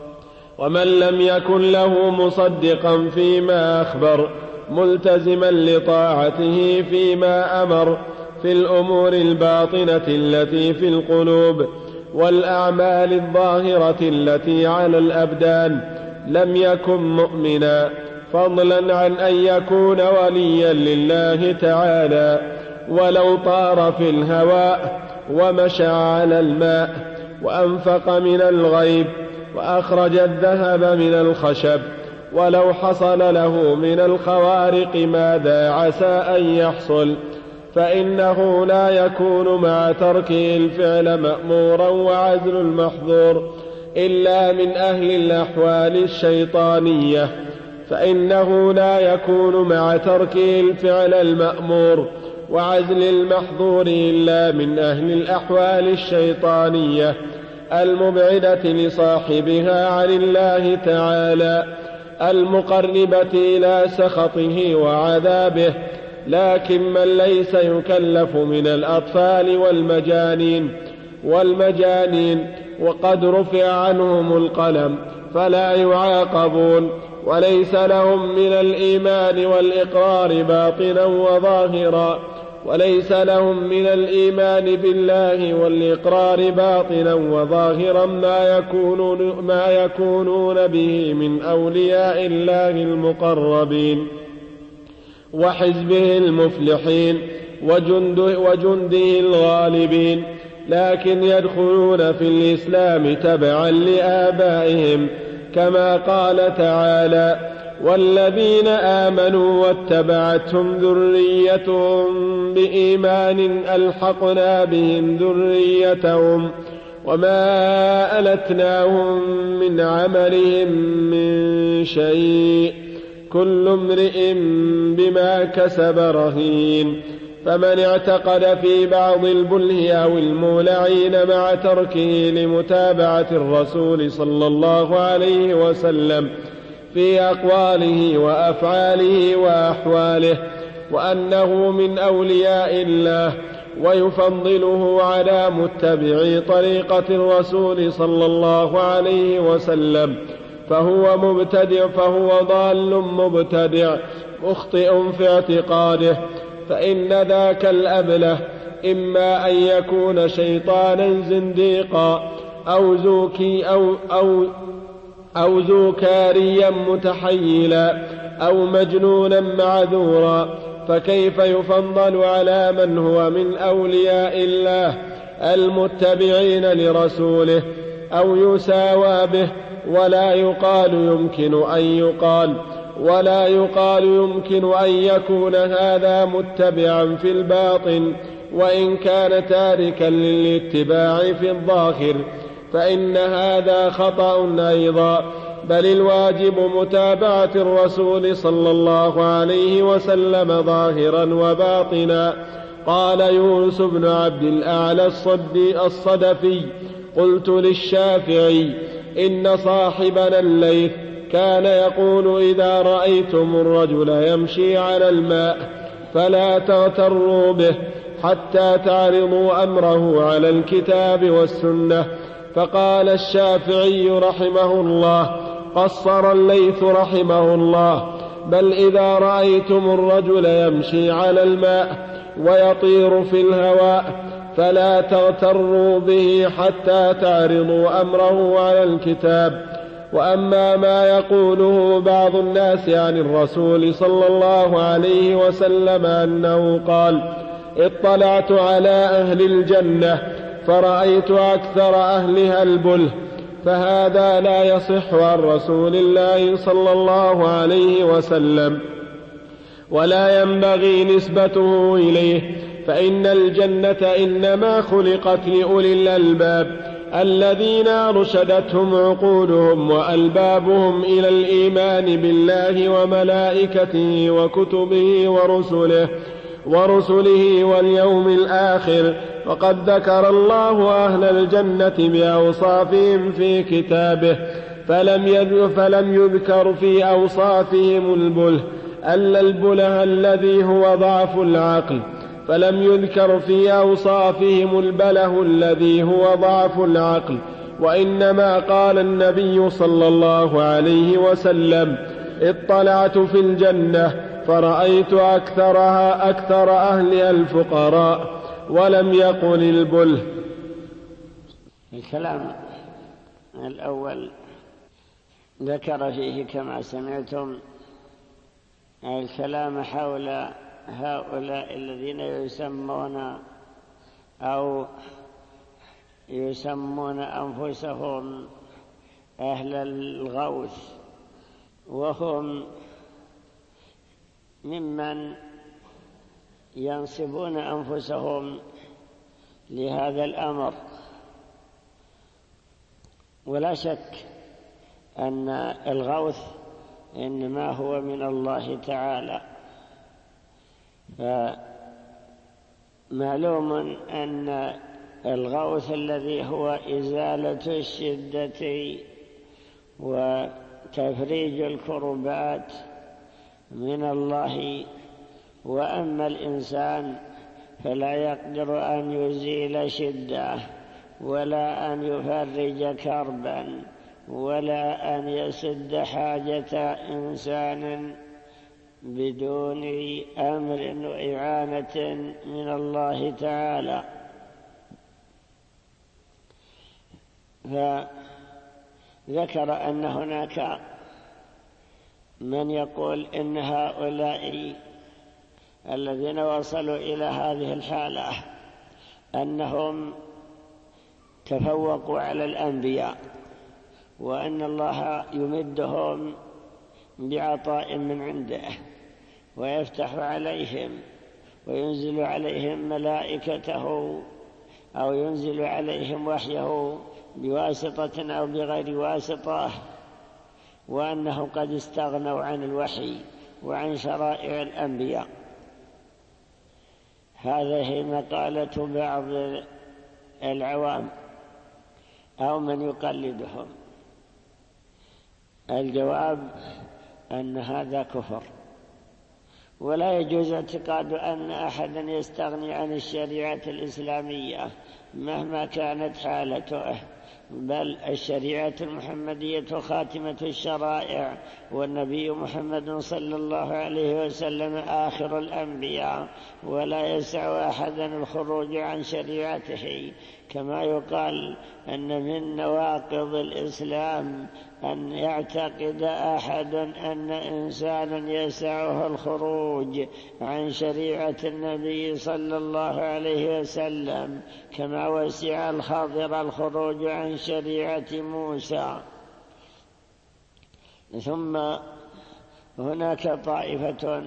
S2: ومن لم يكن له مصدقا فيما أخبر ملتزما لطاعته فيما أمر في الأمور الباطنة التي في القلوب والأعمال الظاهرة التي على الأبدان لم يكن مؤمنا، فضلا عن أن يكون وليا لله تعالى. ولو طار في الهواء ومشى على الماء وأنفق من الغيب وأخرج الذهب من الخشب، ولو حصل له من الخوارق ماذا عسى أن يحصل، فإنه لا يكون مع تركه الفعل مأمورا وعزل المحظور إلا من أهل الأحوال الشيطانية، فإنه لا يكون مع تركه الفعل المأمور وعزل المحظور إلا من أهل الأحوال الشيطانية المبعدة لصاحبها عن الله تعالى المقربة إلى سخطه وعذابه. لكن من ليس يكلف من الأطفال والمجانين والمجانين وقد رفع عنهم القلم فلا يعاقبون، وليس لهم من الإيمان والإقرار باطنا وظاهرا، وليس لهم من الإيمان بالله والإقرار باطنا وظاهرا ما يكونون, ما يكونون به من أولياء الله المقربين وحزبه المفلحين وجنده, وجنده الغالبين، لكن يدخلون في الإسلام تبعا لآبائهم، كما قال تعالى: والذين آمنوا واتبعتهم ذريتهم بإيمان ألحقنا بهم ذريتهم وما ألتناهم من عملهم من شيء كل امرئ بما كسب رهين. فمن اعتقد في بعض البله أو المولعين مع تركه لمتابعة الرسول صلى الله عليه وسلم في أقواله وأفعاله وأحواله وأنه من أولياء الله ويفضله على متبعي طريقة الرسول صلى الله عليه وسلم فهو مبتدع، فهو ضال مبتدع مخطئ في اعتقاده، فإن ذاك الأبله إما أن يكون شيطانا زنديقا أو زوكي أو, أو, أو زوكاريا متحيلا أو مجنونا معذورا، فكيف يفضل على من هو من أولياء الله المتبعين لرسوله أو يساوى به؟ ولا يقال يمكن أن يقال ولا يقال يمكن أن يكون هذا متبعا في الباطن وإن كان تاركا للاتباع في الظاهر، فإن هذا خطأ أيضا، بل الواجب متابعة الرسول صلى الله عليه وسلم ظاهرا وباطنا. قال يونس بن عبد الأعلى الصدفي: قلت للشافعي: إن صاحبنا الليث كان يقول إذا رأيتم الرجل يمشي على الماء فلا تغتروا به حتى تعرضوا أمره على الكتاب والسنة. فقال الشافعي رحمه الله: قصر الليث رحمه الله: بل إذا رأيتم الرجل يمشي على الماء ويطير في الهواء فلا تغتروا به حتى تعرضوا أمره على الكتاب. وأما ما يقوله بعض الناس عن الرسول صلى الله عليه وسلم أنه قال: اطلعت على أهل الجنة فرأيت أكثر أهلها البله، فهذا لا يصح عن رسول الله صلى الله عليه وسلم، ولا ينبغي نسبته إليه، فإن الجنة إنما خلقت لأولي الألباب الذين أرشدتهم عقولهم وألبابهم إلى الإيمان بالله وملائكته وكتبه ورسله ورسله واليوم الآخر. وقد ذكر الله أهل الجنة بأوصافهم في كتابه، فلم يذكر في أوصافهم البله ألا البله الذي هو ضعف العقل، فلم يذكر في أوصافهم البله الذي هو ضعف العقل، وإنما قال النبي صلى الله عليه وسلم: اطلعت في الجنة فرأيت أكثرها أكثر أهلها الفقراء، ولم يقل البله.
S1: الكلام الأول ذكر فيه كما سمعتم الكلام حول هؤلاء الذين يسمون أو يسمون أنفسهم أهل الغوث، وهم ممن ينصبون أنفسهم لهذا الأمر. ولا شك أن الغوث إنما هو من الله تعالى، فمعلوم أن الغوث الذي هو إزالة الشدة وتفريج الكربات من الله، وأما الإنسان فلا يقدر أن يزيل شدة ولا أن يفرج كربا ولا أن يسد حاجة إنسان بدون أمر وإعانة من الله تعالى. فذكر أن هناك من يقول إن هؤلاء الذين وصلوا إلى هذه الحالة أنهم تفوقوا على الأنبياء، وأن الله يمدهم بعطاء من عنده ويفتح عليهم وينزل عليهم ملائكته أو ينزل عليهم وحيه بواسطة أو بغير واسطة، وأنهم قد استغنوا عن الوحي وعن شرائع الأنبياء. هذه مقالة بعض العوام أو من يقلدهم. الجواب أن هذا كفر، ولا يجوز اعتقاد أن أحدا يستغني عن الشريعة الإسلامية مهما كانت حالته، بل الشريعة المحمدية خاتمة الشرائع، والنبي محمد صلى الله عليه وسلم آخر الأنبياء، ولا يسع أحدا الخروج عن شريعته. كما يقال أن من نواقض الإسلام أن يعتقد أحد أن إنسانا يسعه الخروج عن شريعة النبي صلى الله عليه وسلم، كما وسع الخضر الخروج عن شريعة موسى. ثم هناك طائفة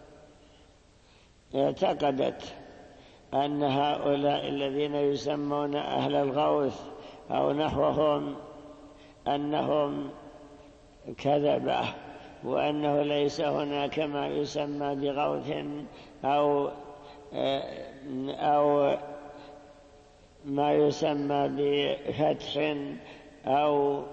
S1: اعتقدت أن هؤلاء الذين يسمون أهل الغوث أو نحوهم أنهم كذبة، وأنه ليس هناك ما يسمى بغوث أو أو ما يسمى بفتح أو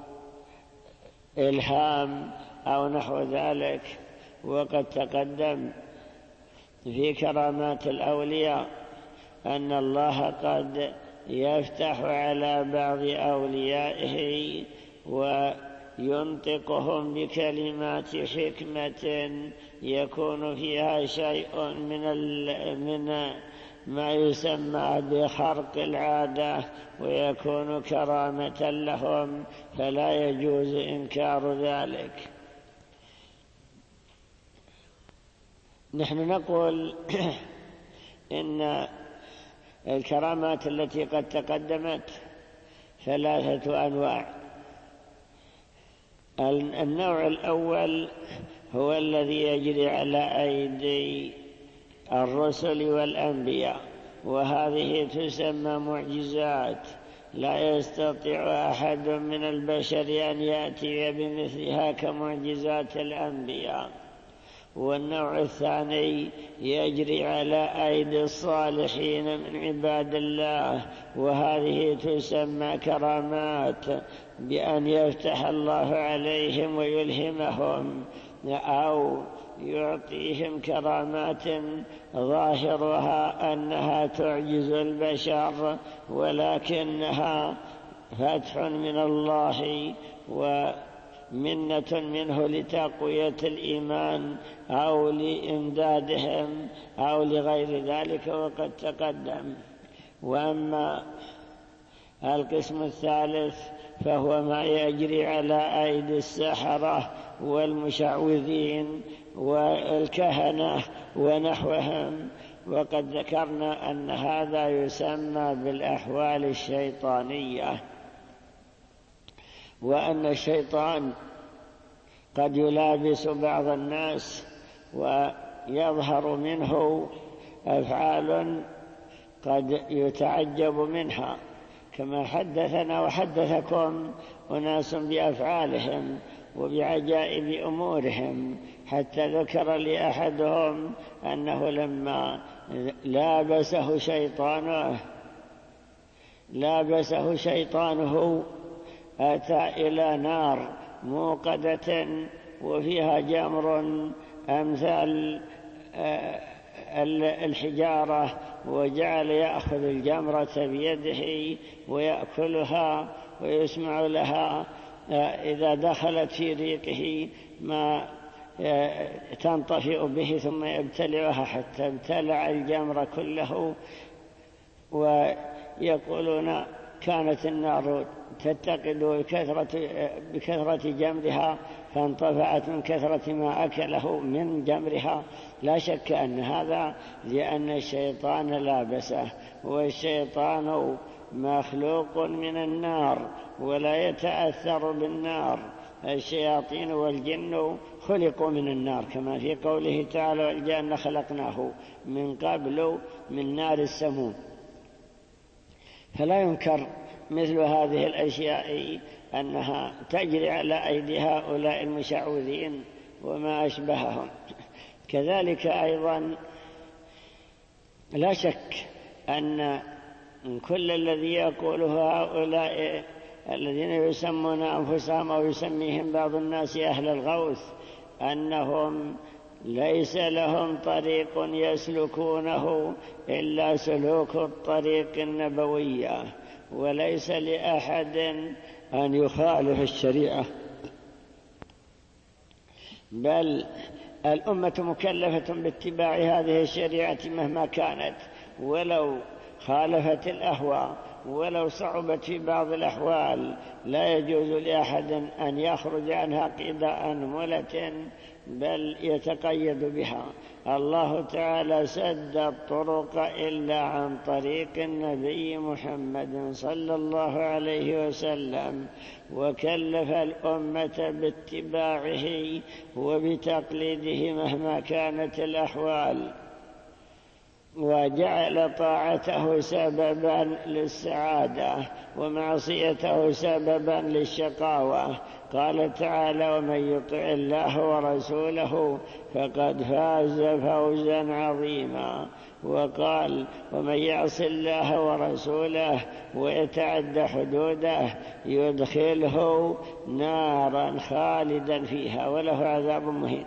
S1: إلهام أو نحو ذلك. وقد تقدم في كرامات الأولياء أن الله قد يفتح على بعض أوليائه وينطقهم بكلمات حكمة يكون فيها شيء من من ما يسمى بخرق العادة، ويكون كرامة لهم، فلا يجوز إنكار ذلك. نحن نقول إن الكرامات التي قد تقدمت ثلاثة أنواع. النوع الأول هو الذي يجري على أيدي الرسل والأنبياء، وهذه تسمى معجزات، لا يستطيع أحد من البشر أن يأتي بمثلها كمعجزات الأنبياء. والنوع الثاني يجري على أيدي الصالحين من عباد الله، وهذه تسمى كرامات، بأن يفتح الله عليهم ويلهمهم أو يعطيهم كرامات ظاهرها أنها تعجز البشر، ولكنها فتح من الله ومنة منه لتقوية الإيمان أو لإمدادهم أو لغير ذلك، وقد تقدم. وأما القسم الثالث فهو ما يجري على أيدي السحرة والمشعوذين والكهنة ونحوهم، وقد ذكرنا أن هذا يسمى بالأحوال الشيطانية، وأن الشيطان قد يلابس بعض الناس ويظهر منه أفعال قد يتعجب منها، كما حدثنا وحدثكم أناس بأفعالهم وبعجائب أمورهم، حتى ذكر لي أحدهم أنه لما لابسه شيطانه لابسه شيطانه أتى إلى نار موقدة وفيها جمر أمثال الحجارة، وجعل يأخذ الجمرة بيده ويأكلها ويسمع لها إذا دخلت في ريقه ما تنطفئ به ثم يبتلعها حتى ابتلع الجمر كله. ويقولون كانت النار تتقد بكثرة, بكثرة جمرها فانطفعت من كثرة ما أكله من جمرها. لا شك أن هذا لأن الشيطان لابسه، والشيطان مخلوق من النار ولا يتأثر بالنار. الشياطين والجن خلقوا من النار، كما في قوله تعالى والجن خلقناه من قبل من نار السموم. فلا ينكر مثل هذه الأشياء أنها تجري على أيدي هؤلاء المشعوذين وما أشبههم. كذلك أيضا لا شك أن كل الذي يقوله هؤلاء الذين يسمون أنفسهم أو يسميهم بعض الناس أهل الغوث أنهم ليس لهم طريق يسلكونه إلا سلوك الطريق النبوية، وليس لأحد أن يخالف الشريعة، بل الأمة مكلفة باتباع هذه الشريعة مهما كانت، ولو خالفت الأهواء ولو صعبت في بعض الأحوال لا يجوز لأحد أن يخرج عنها قضاء ملة، بل يتقيد بها. الله تعالى سد الطرق إلا عن طريق النبي محمد صلى الله عليه وسلم، وكلف الأمة باتباعه وبتقليده مهما كانت الأحوال، وجعل طاعته سببا للسعادة ومعصيته سببا للشقاوة. قال تعالى: ومن يطع الله ورسوله فقد فاز فوزا عظيما. وقال: ومن يعص الله ورسوله ويتعد حدوده يدخله نارا خالدا فيها وله عذاب مهين.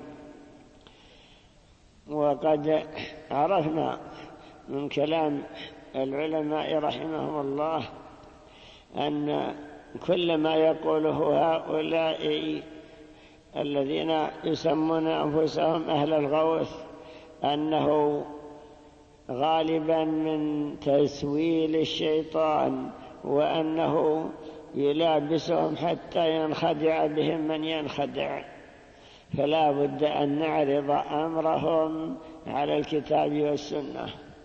S1: وقد عرفنا من كلام العلماء رحمهم الله أن كل ما يقوله هؤلاء الذين يسمون أنفسهم أهل الغوث أنه غالبا من تسويل الشيطان، وأنه يلابسهم حتى ينخدع بهم من ينخدع، فلا بد أن نعرض أمرهم على الكتاب والسنة.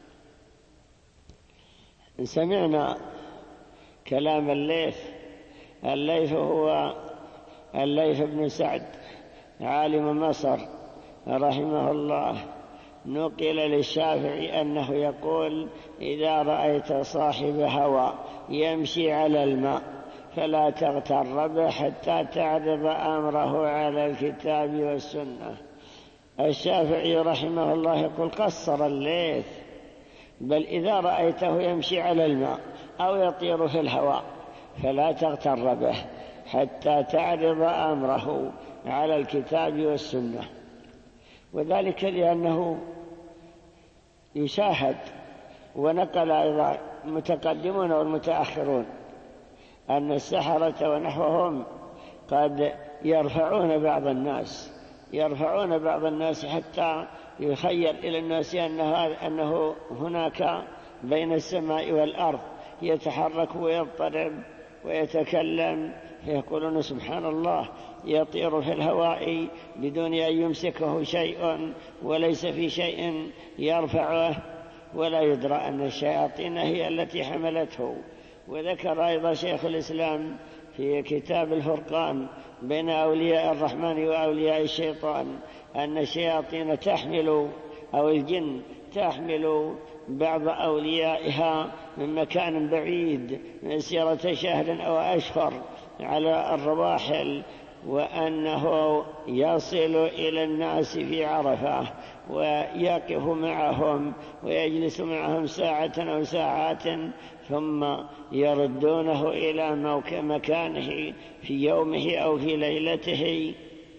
S1: سمعنا كلام الليث. الليث هو الليث بن سعد عالم مصر رحمه الله. نقل للشافعي أنه يقول: إذا رأيت صاحب هوى يمشي على الماء فلا تغتر به حتى تعرض أمره على الكتاب والسنة. الشافعي رحمه الله يقول: قصر الليث، بل إذا رأيته يمشي على الماء أو يطير في الهواء فلا تغتر به حتى تعرض أمره على الكتاب والسنة. وذلك لأنه يشاهد. ونقل أيضا المتقدمون والمتأخرون أن السحرة ونحوهم قد يرفعون بعض الناس يرفعون بعض الناس حتى يخيل إلى الناس أنه هناك بين السماء والأرض يتحرك ويضطرب ويتكلم، فيقولون: سبحان الله، يطير في الهواء بدون أن يمسكه شيء وليس في شيء يرفعه، ولا يدرى أن الشياطين هي التي حملته. وذكر أيضا شيخ الإسلام في كتاب الفرقان بين أولياء الرحمن وأولياء الشيطان أن الشياطين تحمل أو الجن تحمل بعض أوليائها من مكان بعيد مسيرة شهر أو أشهر على الرواحل، وأنه يصل إلى الناس في عرفة ويقف معهم ويجلس معهم ساعة أو ساعات ثم يردونه إلى مكانه في يومه أو في ليلته،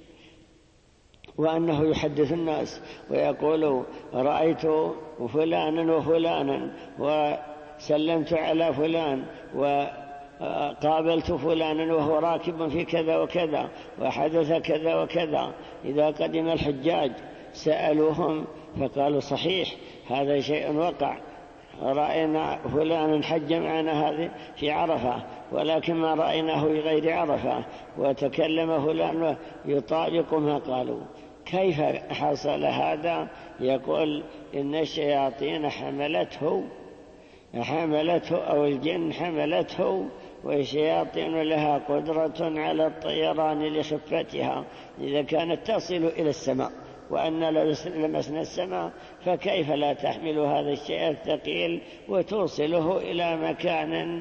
S1: وأنه يحدث الناس ويقول: رأيت فلانا وفلانا وسلمت على فلان وقابلت فلانا وهو راكب في كذا وكذا وحدث كذا وكذا. إذا قدم الحجاج سألوهم فقالوا: صحيح، هذا شيء وقع، رأينا فلانا حج معنا هذه في عرفة، ولكن ما رأيناه في غير عرفة، وتكلم فلان يطابق ما قالوا. كيف حصل هذا؟ يقول: إن الشياطين حملته حملته أو الجن حملته، والشياطين لها قدرة على الطيران لخفتها إذا كانت تصل إلى السماء، وأن لو لمسنا السماء فكيف لا تحمل هذا الشيء الثقيل وتوصله إلى مكان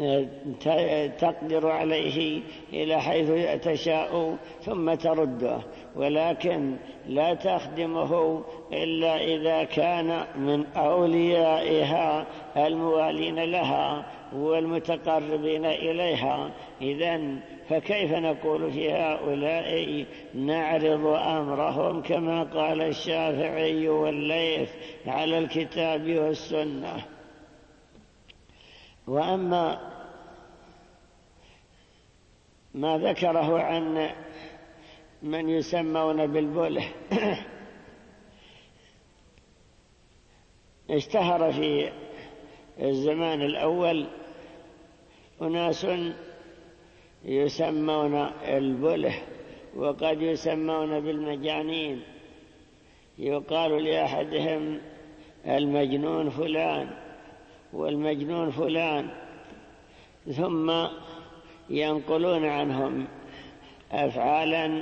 S1: تقدر عليه إلى حيث تشاء ثم ترده، ولكن لا تخدمه إلا إذا كان من أوليائها الموالين لها والمتقربين إليها. إذن فكيف نقول في هؤلاء نعرض أمرهم كما قال الشافعي والليث على الكتاب والسنة؟ وأما ما ذكره عن من يسمون بالبله اشتهر في الزمان الأول أناس يسمون البله وقد يسمون بالمجانين، يقال لأحدهم المجنون فلان والمجنون فلان، ثم ينقلون عنهم أفعالا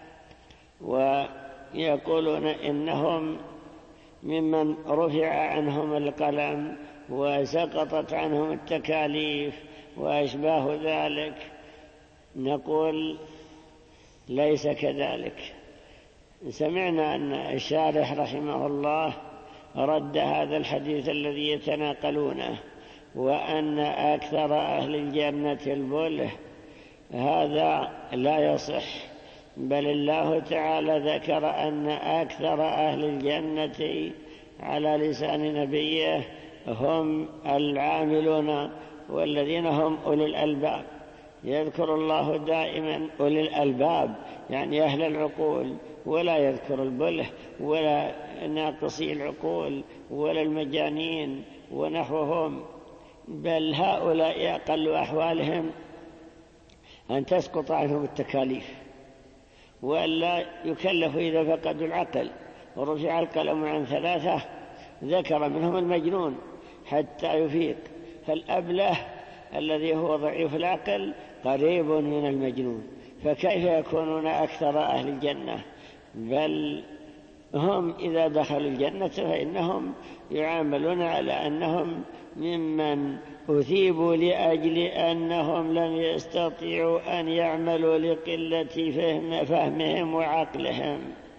S1: ويقولون إنهم ممن رفع عنهم القلم وسقطت عنهم التكاليف وأشباه ذلك. نقول ليس كذلك. سمعنا أن الشارح رحمه الله رد هذا الحديث الذي يتناقلونه، وأن أكثر أهل الجنة البله، هذا لا يصح، بل الله تعالى ذكر أن أكثر أهل الجنة على لسان نبيه هم العاملون والذين هم أولي الألباب. يذكر الله دائما أولي الألباب يعني أهل العقول، ولا يذكر البله ولا ناقصي العقول ولا المجانين ونحوهم، بل هؤلاء أقل أحوالهم أن تسقط عنهم التكاليف وألا يكلفوا إذا فقدوا العقل. ورفع القلم عن ثلاثة، ذكر منهم المجنون حتى يفيق، فالأبله الذي هو ضعيف العقل قريب من المجنون، فكيف يكونون أكثر أهل الجنة؟ بل هم إذا دخلوا الجنة فإنهم يعاملون على أنهم ممن أثيبوا لأجل أنهم لم يستطيعوا أن يعملوا لقلة فهم فهمهم وعقلهم.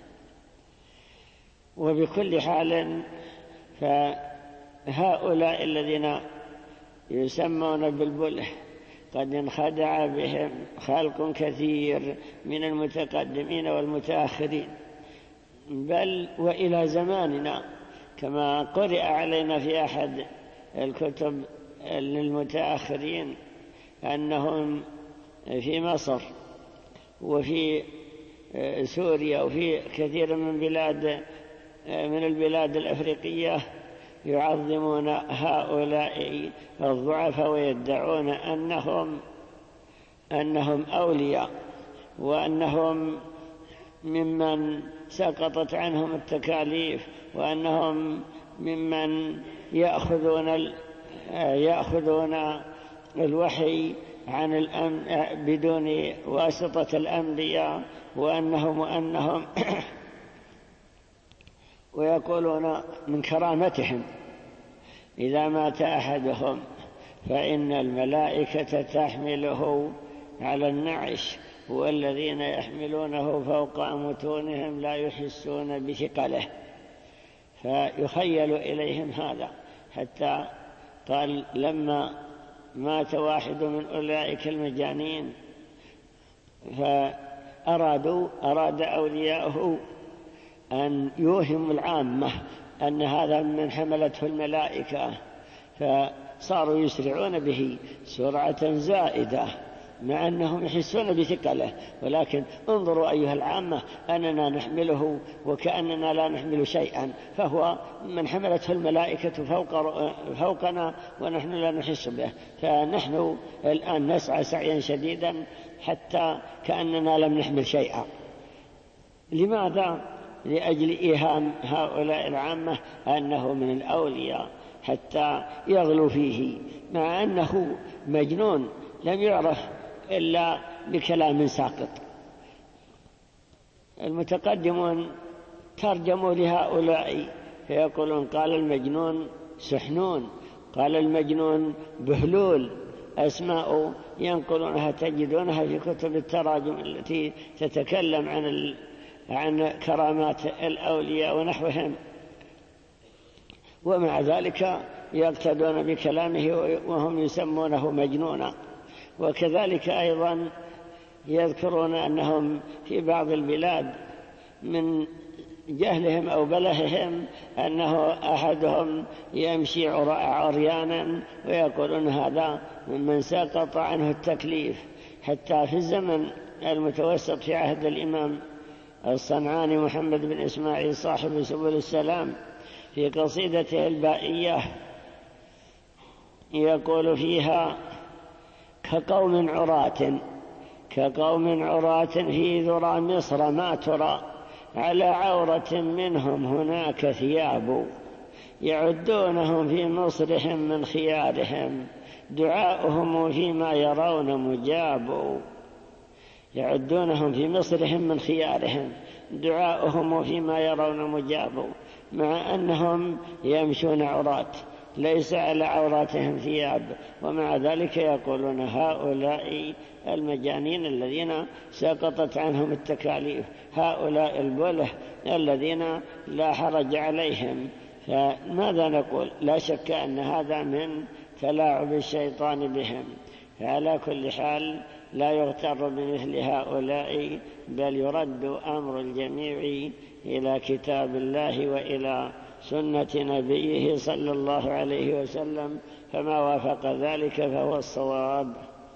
S1: وبكل حال فهؤلاء الذين يسمون بالبله قد انخدع بهم خلق كثير من المتقدمين والمتأخرين، بل وإلى زماننا كما قرأ علينا في أحد الكتب للمتأخرين أنهم في مصر وفي سوريا وفي كثير من بلاد من البلاد الأفريقية يعظمون هؤلاء الضعفاء ويدعون أنهم أنهم أولياء، وأنهم ممن سقطت عنهم التكاليف، وأنهم ممن يأخذون يأخذون الوحي عن الأم بدون واسطة الأنبياء، وأنهم وأنهم ويقولون من كرامتهم إذا مات أحدهم فإن الملائكة تحمله على النعش، والذين يحملونه فوق متونهم لا يحسون بثقله، فيخيل إليهم هذا. حتى قال لما مات واحد من أولئك المجانين فأرادوا أراد أولياءه أن يوهموا العامة أن هذا من حملته الملائكة، فصاروا يسرعون به سرعة زائدة مع أنهم يحسون بثقله، ولكن انظروا أيها العامة أننا نحمله وكأننا لا نحمل شيئا، فهو من حملته الملائكة فوق فوقنا ونحن لا نحس به، فنحن الآن نسعى سعيا شديدا حتى كأننا لم نحمل شيئا. لماذا؟ لأجل إيهام هؤلاء العامة أنه من الأولياء حتى يغلو فيه، مع أنه مجنون لم يعرف إلا بكلام ساقط. المتقدمون ترجموا لهؤلاء فيقولون قال المجنون سحنون، قال المجنون بهلول، أسماء ينقلونها تجدونها في كتب التراجم التي تتكلم عن عن كرامات الأولياء ونحوهم، ومع ذلك يقتدون بكلامه وهم يسمونه مجنونا. وكذلك أيضا يذكرون أنهم في بعض البلاد من جهلهم أو بلههم أنه أحدهم يمشي عريانا ويقولون هذا ممن سقط عنه التكليف. حتى في الزمن المتوسط في عهد الإمام الصنعاني محمد بن إسماعيل صاحب سبل السلام في قصيدته البائية يقول فيها كقوم عراة كقوم عراة في ذرى مصر ما ترى على عورة منهم هناك ثياب يعدونهم في مصرهم من خيارهم دعاؤهم فيما يرون مجاب يعدونهم في مصرهم من خيارهم دعاؤهم فيما يرون مجاب مع أنهم يمشون عراة ليس على عوراتهم ثياب ومع ذلك يقولون هؤلاء المجانين الذين سقطت عنهم التكاليف هؤلاء البله الذين لا حرج عليهم. فماذا نقول؟ لا شك أن هذا من تلاعب الشيطان بهم. فعلى كل حال لا يغتر بمثل هؤلاء بل يرد أمر الجميع إلى كتاب الله وإلى سنة نبيه صلى الله عليه وسلم فما وافق ذلك فهو الصواب.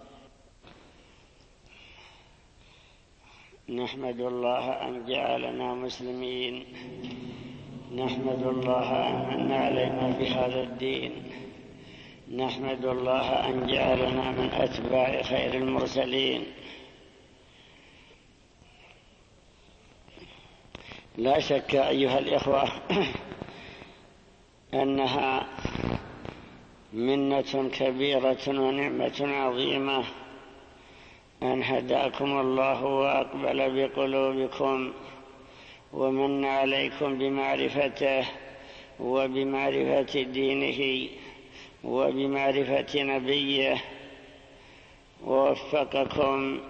S1: نحمد الله أن جعلنا مسلمين نحمد الله أن من علينا بهذا الدين نحمد الله أن جعلنا من أتباع خير المرسلين. لا شك أيها الإخوة أنها منة كبيرة ونعمة عظيمة أن هداكم الله وأقبل بقلوبكم ومن عليكم بمعرفته وبمعرفة دينه وبمعرفة نبيه ووفقكم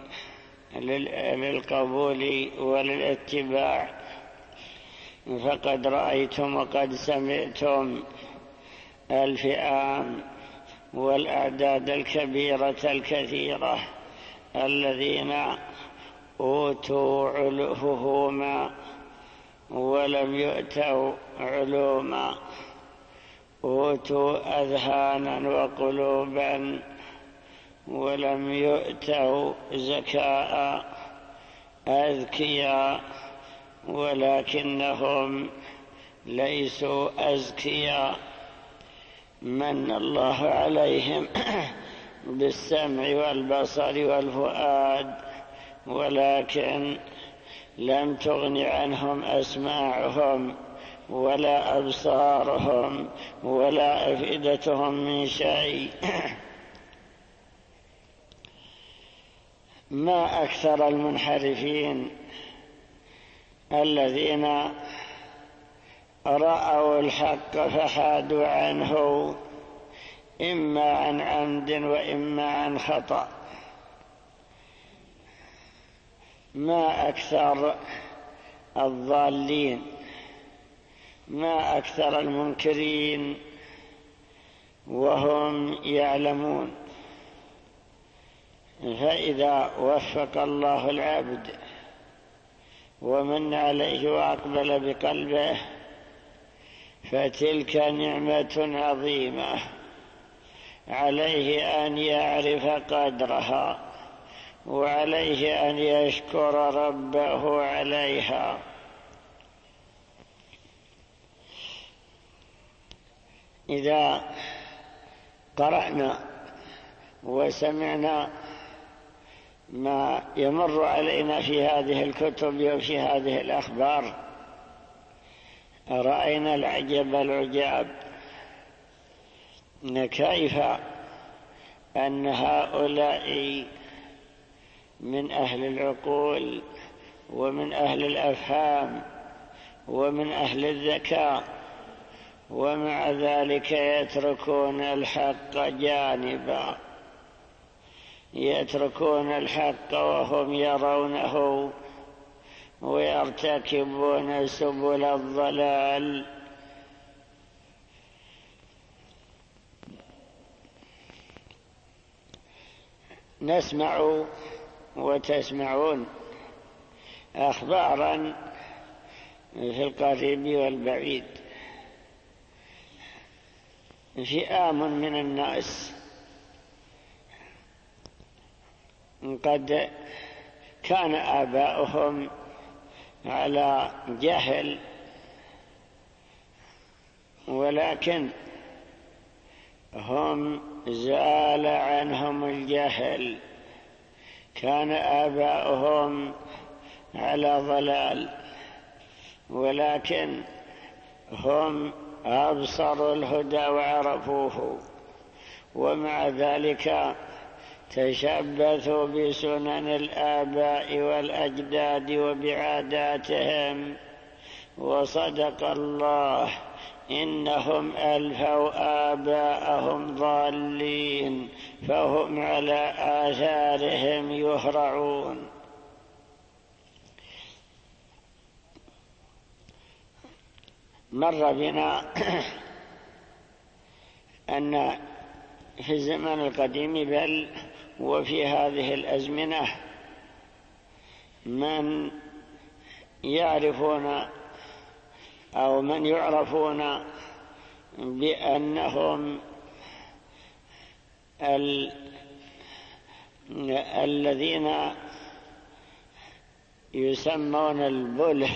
S1: للقبول وللاتباع. فقد رأيتم وقد سمعتم الفئام والأعداد الكبيرة الكثيرة الذين أوتوا علوهما ولم يؤتوا علوما أوتوا أذهانا وقلوبا ولم يؤتوا زكاء أذكياء ولكنهم ليسوا أزكياء من الله عليهم بالسمع والبصر والفؤاد ولكن لم تغن عنهم أسماعهم ولا أبصارهم ولا أفئدتهم من شيء. ما أكثر المنحرفين الذين رأوا الحق فحادوا عنه إما عن عمد وإما عن خطأ. ما أكثر الضالين ما أكثر المنكرين وهم يعلمون. فإذا وفق الله العبد ومن عليه وأقبل بقلبه فتلك نعمة عظيمة عليه أن يعرف قدرها وعليه أن يشكر ربه عليها. إذا قرأنا وسمعنا ما يمر علينا في هذه الكتب وفي هذه الأخبار رأينا العجب العجاب كيف أن هؤلاء من أهل العقول ومن أهل الأفهام ومن أهل الذكاء ومع ذلك يتركون الحق جانبا يتركون الحق وهم يرونه ويرتكبون سبل الضلال. نسمع وتسمعون أخبارا في القريب والبعيد فئام من الناس قد كان آباؤهم على جهل ولكن هم زال عنهم الجهل، كان آباؤهم على ضلال، ولكن هم أبصروا الهدى وعرفوه، ومع ذلك تشبثوا بسنن الآباء والأجداد وبعاداتهم. وصدق الله إنهم ألفوا آباءهم ضالين فهم على آثارهم يهرعون. مر بنا أن في الزمن القديم بل وفي هذه الأزمنة من يعرفون أو من يعرفون بأنهم ال... الذين يسمون البله،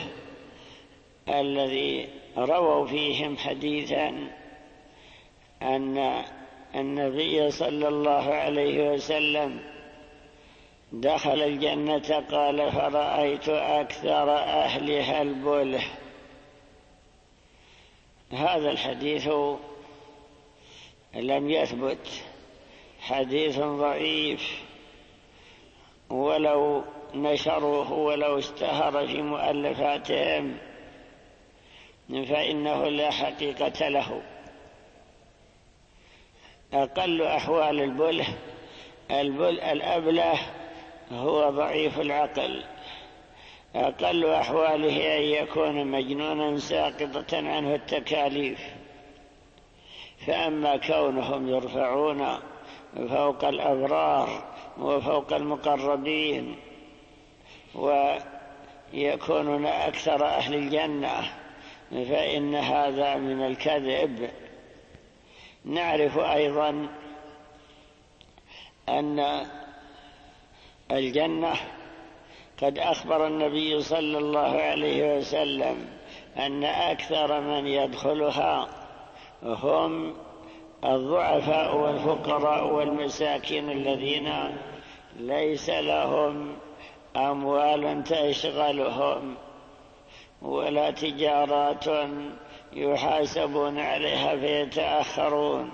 S1: الذي رووا فيهم حديثا أن النبي صلى الله عليه وسلم دخل الجنة قال فرأيت أكثر أهلها البله. هذا الحديث لم يثبت، حديث ضعيف، ولو نشروه ولو اشتهر في مؤلفاتهم فإنه لا حقيقة له. أقل أحوال البله البل الأبله هو ضعيف العقل، أقل أحواله أن يكون مجنونا ساقطة عنه التكاليف. فأما كونهم يرفعون فوق الأبرار وفوق المقربين ويكونون أكثر أهل الجنة فإن هذا من الكذب. نعرف أيضا أن الجنة قد أخبر النبي صلى الله عليه وسلم أن أكثر من يدخلها هم الضعفاء والفقراء والمساكين الذين ليس لهم أموال تشغلهم ولا تجارات يحاسبون عليها فيتأخرون،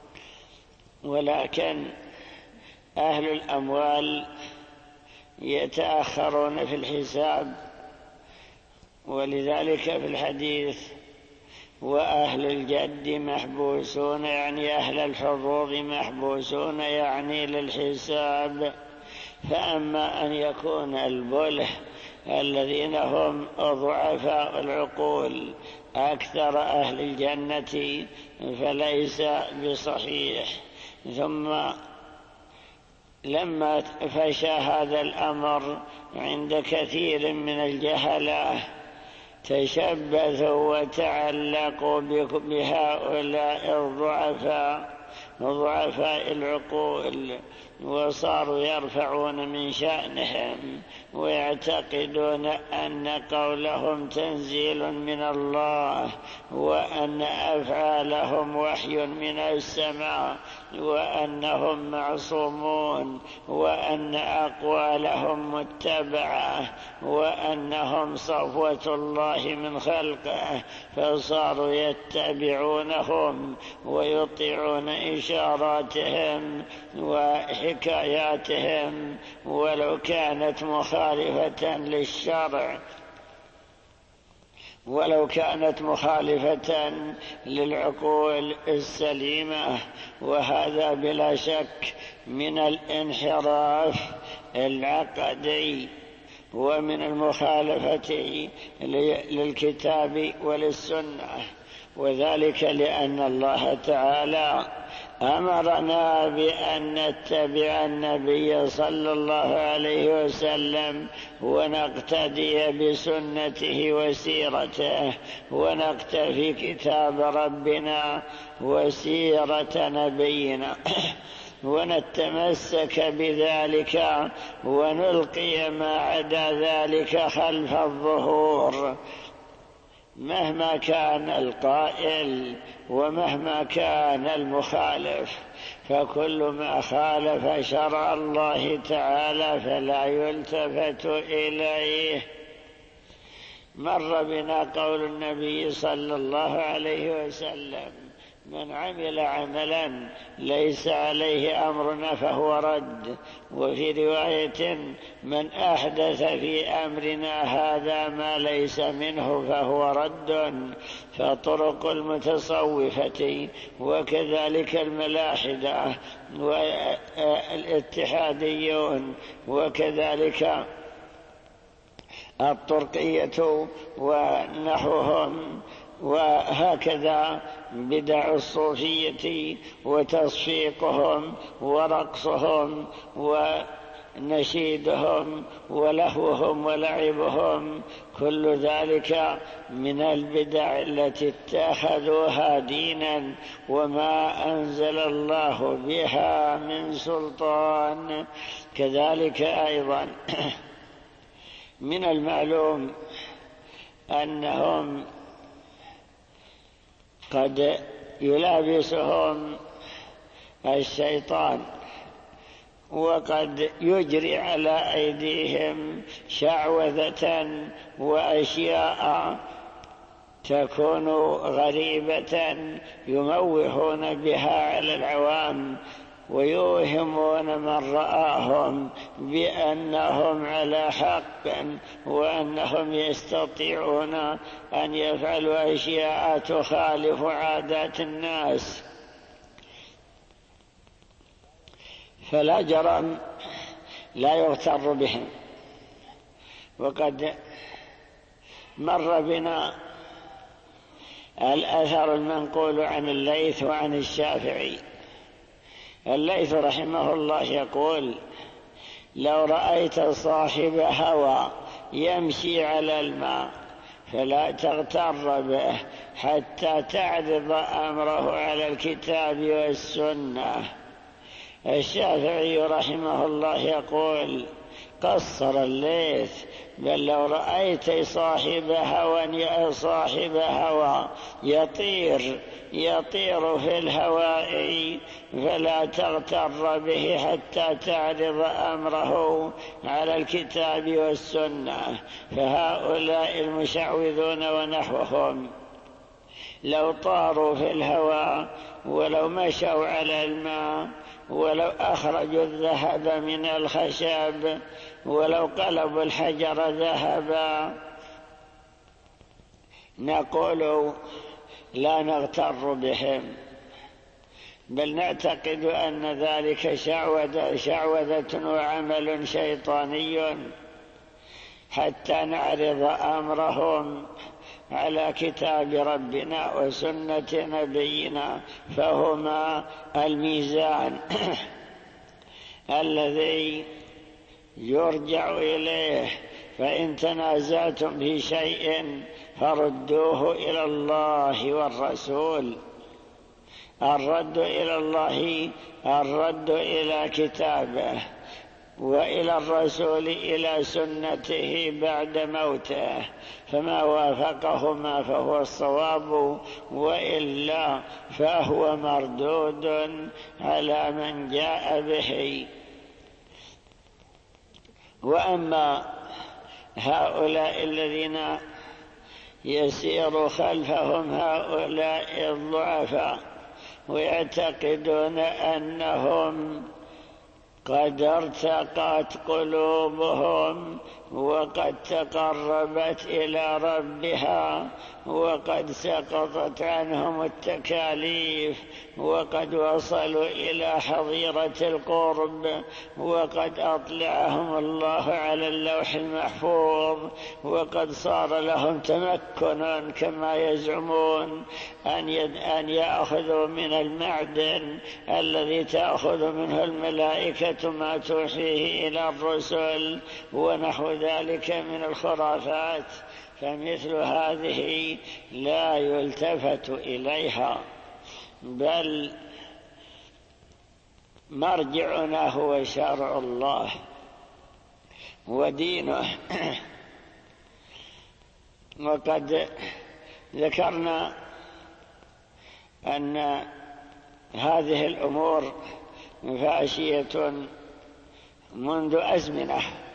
S1: ولكن أهل الأموال يتأخرون في الحساب. ولذلك في الحديث وأهل الجد محبوسون، يعني أهل الحظوظ محبوسون يعني للحساب. فأما أن يكون البله الذين هم ضعفاء العقول أكثر أهل الجنة فليس بصحيح. ثم لما فشى هذا الأمر عند كثير من الجهلة تشبثوا وتعلقوا بهؤلاء الضعفاء ضعفاء العقول، وصاروا يرفعون من شأنهم ويعتقدون أن قولهم تنزيل من الله، وأن أفعالهم وحي من السماء، وأنهم معصومون، وأن أقوالهم متبعة، وأنهم صفوة الله من خلقه. فصاروا يتبعونهم ويطيعون إشاراتهم وحكاياتهم ولو كانت مخالفة للشرع، ولو كانت مخالفة للعقول السليمة. وهذا بلا شك من الانحراف العقدي ومن المخالفة للكتاب وللسنة، وذلك لأن الله تعالى أمرنا بأن نتبع النبي صلى الله عليه وسلم ونقتدي بسنته وسيرته، ونقتفي كتاب ربنا وسيرة نبينا ونتمسك بذلك ونلقي ما عدا ذلك خلف الظهور. مهما كان القائل ومهما كان المخالف، فكل ما خالف شرع الله تعالى فلا يلتفت إليه. مر بنا قول النبي صلى الله عليه وسلم: من عمل عملا ليس عليه أمرنا فهو رد. وفي رواية: من أحدث في أمرنا هذا ما ليس منه فهو رد. فطرق المتصوفة وكذلك الملاحدة والاتحاديون وكذلك الطرقية ونحوهم وهكذا بدع الصوفية وتصفيقهم ورقصهم ونشيدهم ولهوهم ولعبهم، كل ذلك من البدع التي اتخذوها دينا وما أنزل الله بها من سلطان. كذلك أيضا من المعلوم أنهم قد يلابسهم الشيطان وقد يجري على أيديهم شعوذة وأشياء تكون غريبة يموهون بها على العوام ويوهمون من رآهم بأنهم على حق وأنهم يستطيعون أن يفعلوا أشياء تخالف عادات الناس. فلا جرم لا يغتر بهم. وقد مر بنا الأثر المنقول عن الليث وعن الشافعي. الليث رحمه الله يقول: لو رأيت صاحب هوى يمشي على الماء فلا تغتر به حتى تعرض أمره على الكتاب والسنة. الشافعي رحمه الله يقول: قصر الليث: بل لو رأيت صاحب هوى صاحب هوى يطير يطير في الهواء فلا تغتر به حتى تعرض أمره على الكتاب والسنة. فهؤلاء المشعوذون ونحوهم لو طاروا في الهواء ولو مشوا على الماء ولو أخرجوا الذهب من الخشب ولو قلبوا الحجر ذهبا نقول لا نغتر بهم، بل نعتقد أن ذلك شعوذة, شعوذة وعمل شيطاني حتى نعرض أمرهم على كتاب ربنا وسنة نبينا، فهما الميزان الذي يرجع إليه. فإن تنازعتم في شيء فردوه إلى الله والرسول. الرد إلى الله الرد إلى كتابه، وإلى الرسول إلى سنته بعد موته، فما وافقهما فهو الصواب وإلا فهو مردود على من جاء به. وأما هؤلاء الذين يسير خلفهم هؤلاء الضعفاء ويعتقدون أنهم قد ارتقت قلوبهم وقد تقربت إلى ربها وقد سقطت عنهم التكاليف وقد وصلوا إلى حظيرة القرب وقد أطلعهم الله على اللوح المحفوظ وقد صار لهم تمكن كما يزعمون أن يأخذوا من المعدن الذي تأخذ منه الملائكة ما توحيه إلى الرسل ونحو ذلك من الخرافات. فمثل هذه لا يلتفت إليها، بل مرجعنا هو شرع الله ودينه. وقد ذكرنا أن هذه الأمور فاشية منذ أزمنة،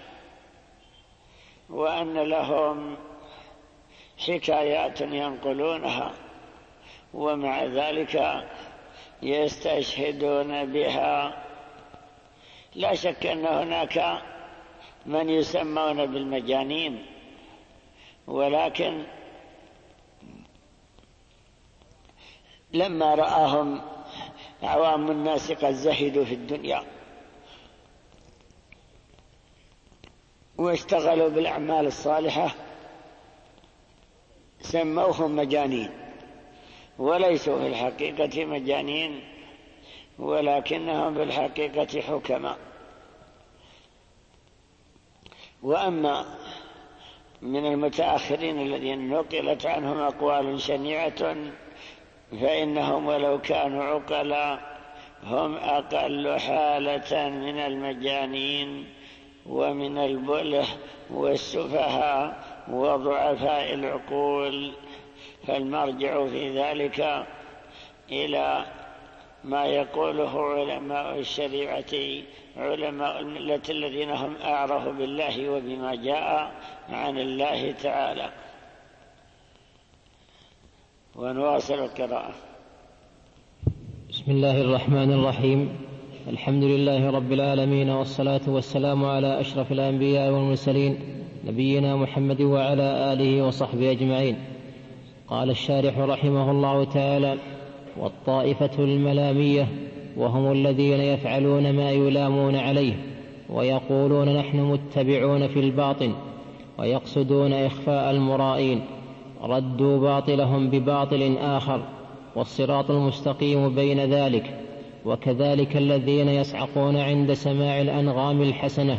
S1: وأن لهم حكايات ينقلونها، ومع ذلك يستشهدون بها. لا شك أن هناك من يسمون بالمجانين، ولكن لما رآهم عوام الناس قد زهدوا في الدنيا واشتغلوا بالأعمال الصالحة سموهم مجانين، وليسوا في الحقيقة مجانين، ولكنهم في الحقيقة حكماء. وأما من المتأخرين الذين نقلت عنهم أقوال شنيعة فإنهم ولو كانوا عقلاء هم أقل حالة من المجانين ومن البله والسفهاء وضعفاء العقول. فالمرجع في ذلك إلى ما يقوله علماء الشريعة علماء الملة الذين هم أعرف بالله وبما جاء عن الله تعالى. ونواصل القراءة.
S3: بسم الله الرحمن الرحيم. الحمد لله رب العالمين، والصلاة والسلام على أشرف الأنبياء والمرسلين نبينا محمد وعلى آله وصحبه أجمعين. قال الشارح رحمه الله تعالى: والطائفة الملامية وهم الذين يفعلون ما يلامون عليه ويقولون نحن متبعون في الباطن ويقصدون إخفاء المرائين، ردوا باطلهم بباطل آخر، والصراط المستقيم بين ذلك. وكذلك الذين يصعقون عند سماع الأنغام الحسنة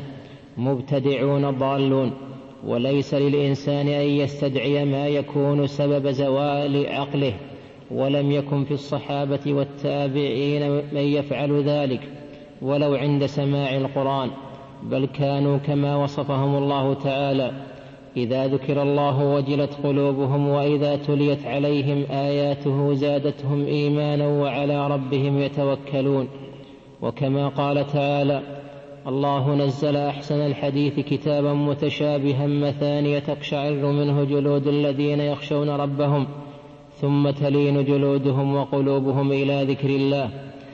S3: مبتدعون ضالون. وليس للإنسان أن يستدعي ما يكون سبب زوال عقله، ولم يكن في الصحابة والتابعين من يفعل ذلك ولو عند سماع القرآن، بل كانوا كما وصفهم الله تعالى: إذا ذكر الله وجلت قلوبهم وإذا تليت عليهم آياته زادتهم إيمانا وعلى ربهم يتوكلون. وكما قال تعالى: الله نزل أحسن الحديث كتابا متشابها مثانية تقشعر منه جلود الذين يخشون ربهم ثم تلين جلودهم وقلوبهم إلى ذكر الله،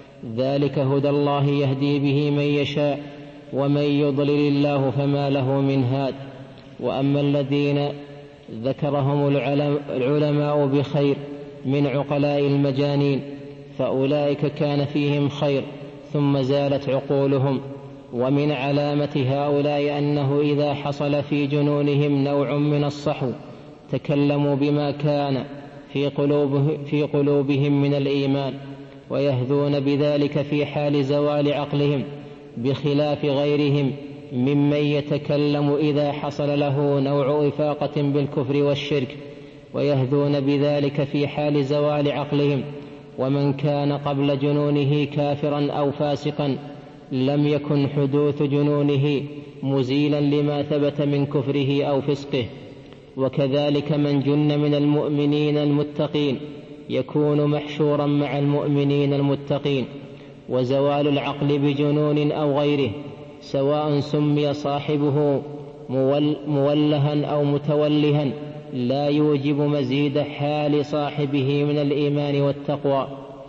S3: ذلك هدى الله يهدي به من يشاء ومن يضلل الله فما له من هاد. وأما الذين ذكرهم العلماء بخير من عقلاء المجانين فأولئك كان فيهم خير ثم زالت عقولهم. ومن علامة هؤلاء أنه إذا حصل في جنونهم نوع من الصحو تكلموا بما كان في, قلوبه في قلوبهم من الإيمان، ويهذون بذلك في حال زوال عقلهم، بخلاف غيرهم ممن يتكلم إذا حصل له نوع إفاقة بالكفر والشرك، ويهذون بذلك في حال زوال عقلهم. ومن كان قبل جنونه كافرا أو فاسقا لم يكن حدوث جنونه مزيلا لما ثبت من كفره أو فسقه. وكذلك من جن من المؤمنين المتقين يكون محشورا مع المؤمنين المتقين. وزوال العقل بجنون أو غيره سواء سمي صاحبه مولها أو متولها لا يوجب مزيد حال صاحبه من الإيمان والتقوى،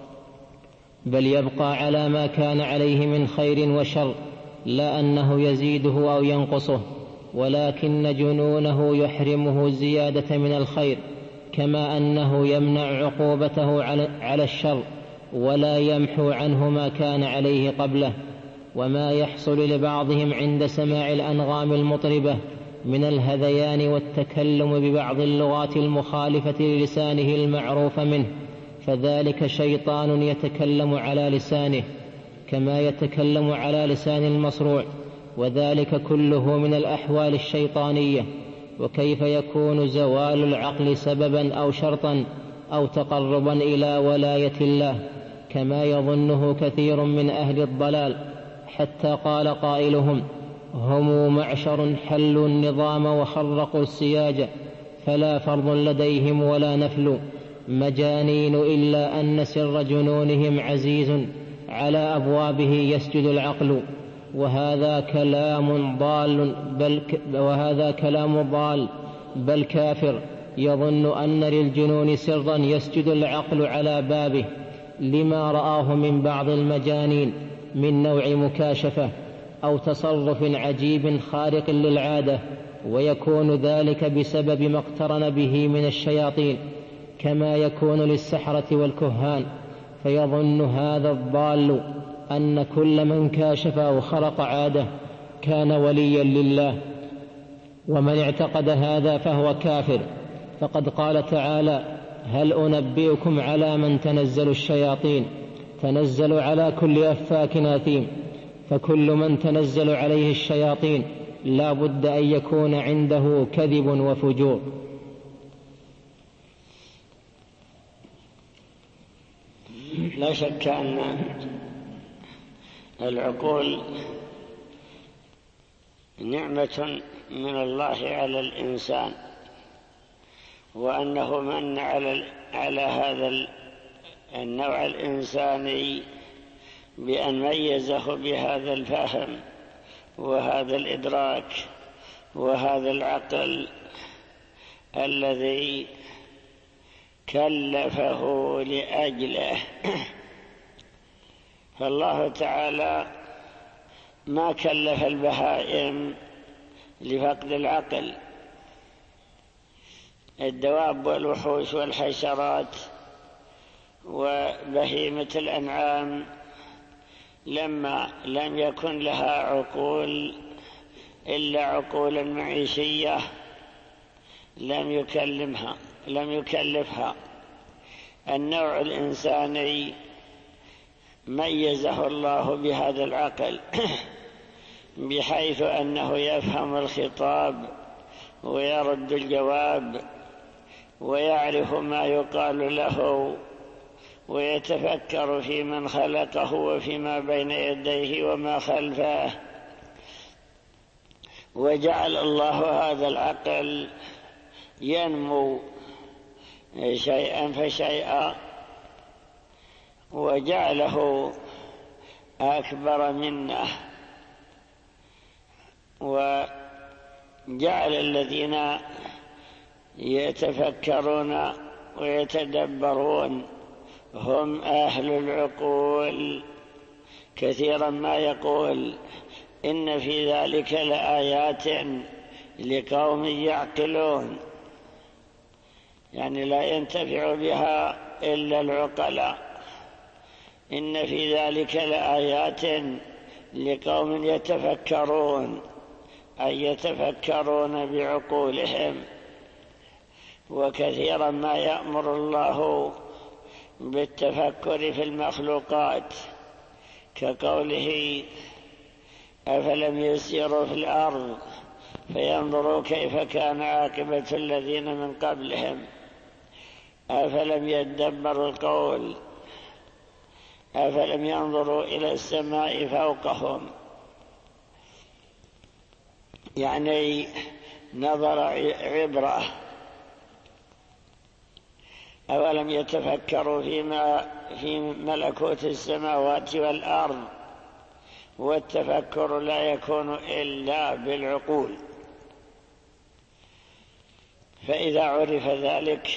S3: بل يبقى على ما كان عليه من خير وشر، لا أنه يزيده أو ينقصه، ولكن جنونه يحرمه الزيادة من الخير، كما أنه يمنع عقوبته على الشر ولا يمحو عنه ما كان عليه قبله. وما يحصل لبعضهم عند سماع الأنغام المطربة من الهذيان والتكلم ببعض اللغات المخالفة للسانه المعروف منه فذلك شيطان يتكلم على لسانه كما يتكلم على لسان المصروع، وذلك كله من الأحوال الشيطانية. وكيف يكون زوال العقل سببا أو شرطا أو تقربا إلى ولاية الله كما يظنه كثير من أهل الضلال، حتى قال قائلهم: هم معشر حلوا النظام وخرقوا السياج فلا فرض لديهم ولا نفل مجانين، إلا أن سر جنونهم عزيز على أبوابه يسجد العقل. وهذا كلام ضال بل وهذا كلام ضال بل كافر يظن أن للجنون سرا يسجد العقل على بابه، لما رآه من بعض المجانين من نوع مكاشفة أو تصرف عجيب خارق للعادة، ويكون ذلك بسبب ما اقترن به من الشياطين، كما يكون للسحرة والكهان. فيظن هذا الضال أن كل من كاشف أو خرق عادة كان وليا لله، ومن اعتقد هذا فهو كافر. فقد قال تعالى: هل أنبئكم على من تنزل الشياطين؟ تنزل على كل أفاك أثيم. فكل من تنزل عليه الشياطين لا بد أن يكون عنده كذب وفجور.
S1: لا شك أن العقول نعمة من الله على الإنسان، وأنه من على على هذا النوع الإنساني بأن ميزه بهذا الفهم وهذا الإدراك وهذا العقل الذي كلفه لأجله. فالله تعالى ما كلف البهائم لفقد العقل. الدواب والوحوش والحشرات وبهيمة الأنعام لما لم يكن لها عقول إلا عقولا معيشية لم يكلمها لم يكلفها. النوع الإنساني ميزه الله بهذا العقل بحيث أنه يفهم الخطاب ويرد الجواب ويعرف ما يقال له ويتفكر في من خلقه وفيما بين يديه وما خلفه. وجعل الله هذا العقل ينمو شيئا فشيئا، وجعله أكبر منه، وجعل الذين يتفكرون ويتدبرون هم أهل العقول. كثيرا ما يقول: إن في ذلك لآيات لقوم يعقلون، يعني لا ينتفع بها إلا العقلاء. إن في ذلك لآيات لقوم يتفكرون، أي يتفكرون بعقولهم. وكثيرا ما يأمر الله بالتفكر في المخلوقات، كقوله: أفلم يسيروا في الأرض فينظروا كيف كان عاقبة الذين من قبلهم أفلم يدبروا القول أفلم ينظروا إلى السماء فوقهم، يعني نظر عبرة. أولم يتفكروا فيما في ملكوت السماوات والأرض. والتفكر لا يكون إلا بالعقول. فإذا عرف ذلك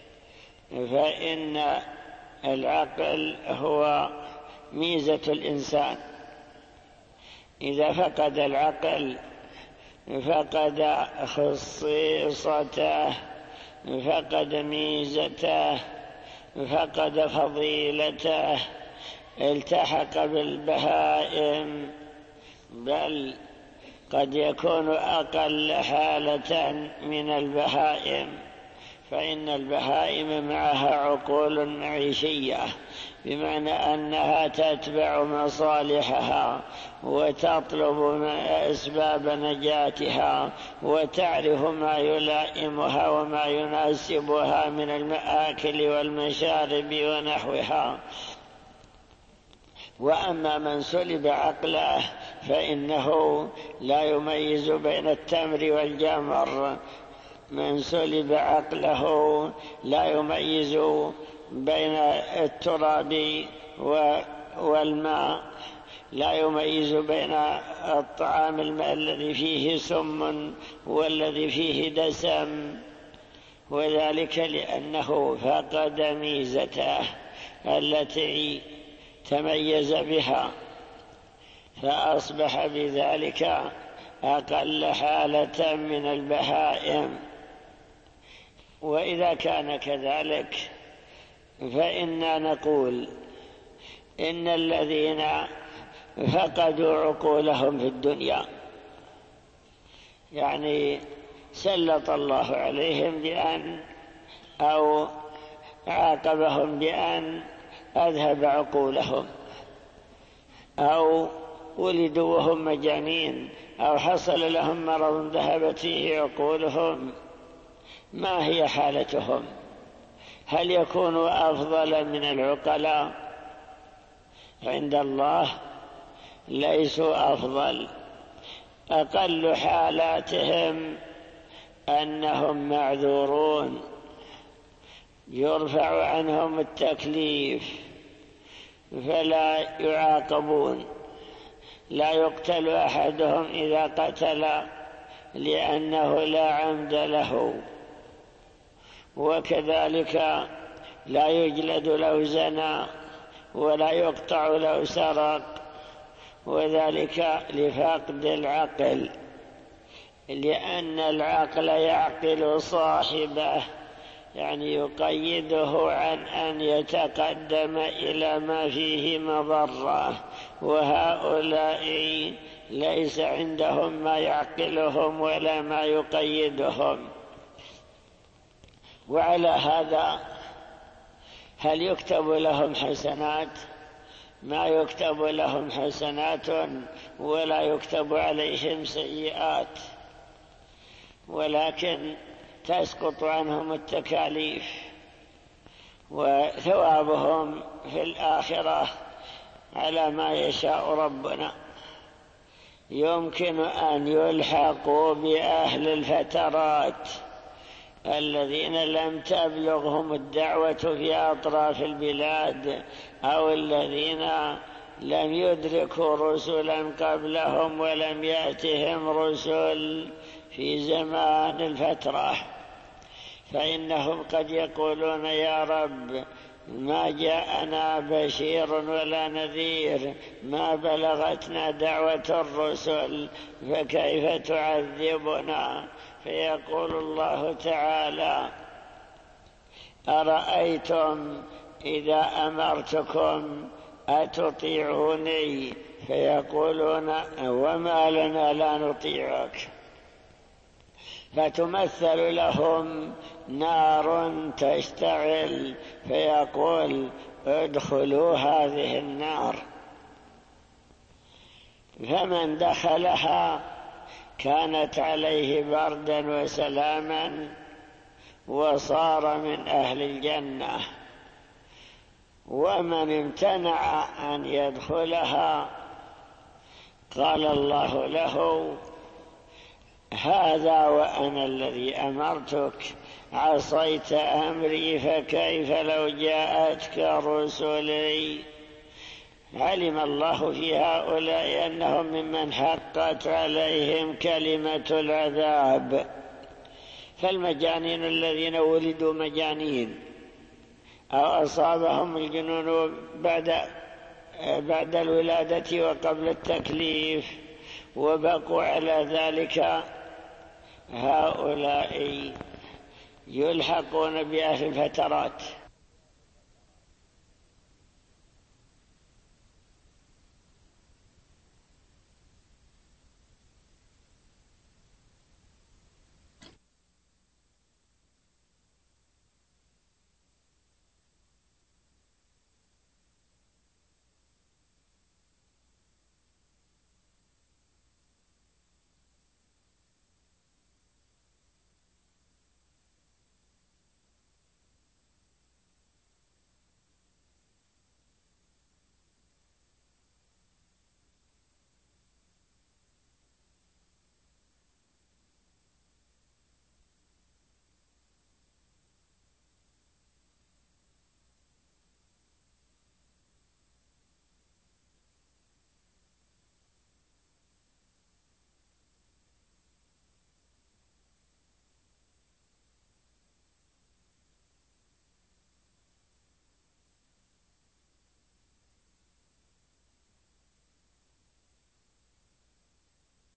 S1: فإن العقل هو ميزة الإنسان. إذا فقد العقل فقد خصيصته، فقد ميزته، فقد فضيلته، التحق بالبهائم، بل قد يكون أقل حالة من البهائم. فإن البهائم معها عقول معيشية، بمعنى أنها تتبع مصالحها وتطلب أسباب نجاتها وتعرف ما يلائمها وما يناسبها من المآكل والمشارب ونحوها. وأما من سلب عقله فإنه لا يميز بين التمر والجمر من سلب عقله لا يميز بين التراب والماء، لا يميز بين الطعام الماء الذي فيه سم والذي فيه دسم، وذلك لأنه فقد ميزته التي تميز بها، فأصبح بذلك أقل حالة من البهائم. وإذا كان كذلك فإنا نقول إن الذين فقدوا عقولهم في الدنيا، يعني سلط الله عليهم بأن أو عاقبهم بأن أذهب عقولهم، أو ولدوا وهم مجانين، أو حصل لهم مرض ذهبت فيه عقولهم، ما هي حالتهم؟ هل يكونوا أفضل من العقلاء؟ عند الله ليسوا أفضل، أقل حالاتهم أنهم معذورون، يرفع عنهم التكليف فلا يعاقبون، لا يقتل أحدهم إذا قتل لأنه لا عمد له، وكذلك لا يجلد لو زنى ولا يقطع لو سرق، وذلك لفقد العقل، لأن العقل يعقل صاحبه، يعني يقيده عن أن يتقدم إلى ما فيه مضرة، وهؤلاء ليس عندهم ما يعقلهم ولا ما يقيدهم. وعلى هذا هل يكتب لهم حسنات؟ ما يكتب لهم حسنات ولا يكتب عليهم سيئات، ولكن تسقط عنهم التكاليف، وثوابهم في الآخرة على ما يشاء ربنا. يمكن أن يلحقوا بأهل الفترات الذين لم تبلغهم الدعوة في أطراف البلاد، أو الذين لم يدركوا رسلا قبلهم ولم يأتهم رسل في زمان الفترة، فإنهم قد يقولون يا رب ما جاءنا بشير ولا نذير، ما بلغتنا دعوة الرسل، فكيف تعذبنا؟ فيقول الله تعالى أرأيتم إذا أمرتكم أتطيعوني؟ فيقولون وما لنا لا نطيعك، فتمثل لهم نار تشتعل، فيقول ادخلوا هذه النار، فمن دخلها كانت عليه بردا وسلاما وصار من أهل الجنة، ومن امتنع أن يدخلها قال الله له هذا وأنا الذي أمرتك عصيت أمري، فكيف لو جاءتك رسلي؟ علم الله في هؤلاء أنهم ممن حقت عليهم كلمة العذاب، فالمجانين الذين ولدوا مجانين أو أصابهم الجنون بعد بعد الولادة وقبل التكليف وبقوا على ذلك، هؤلاء يلحقون بأهل الفترات.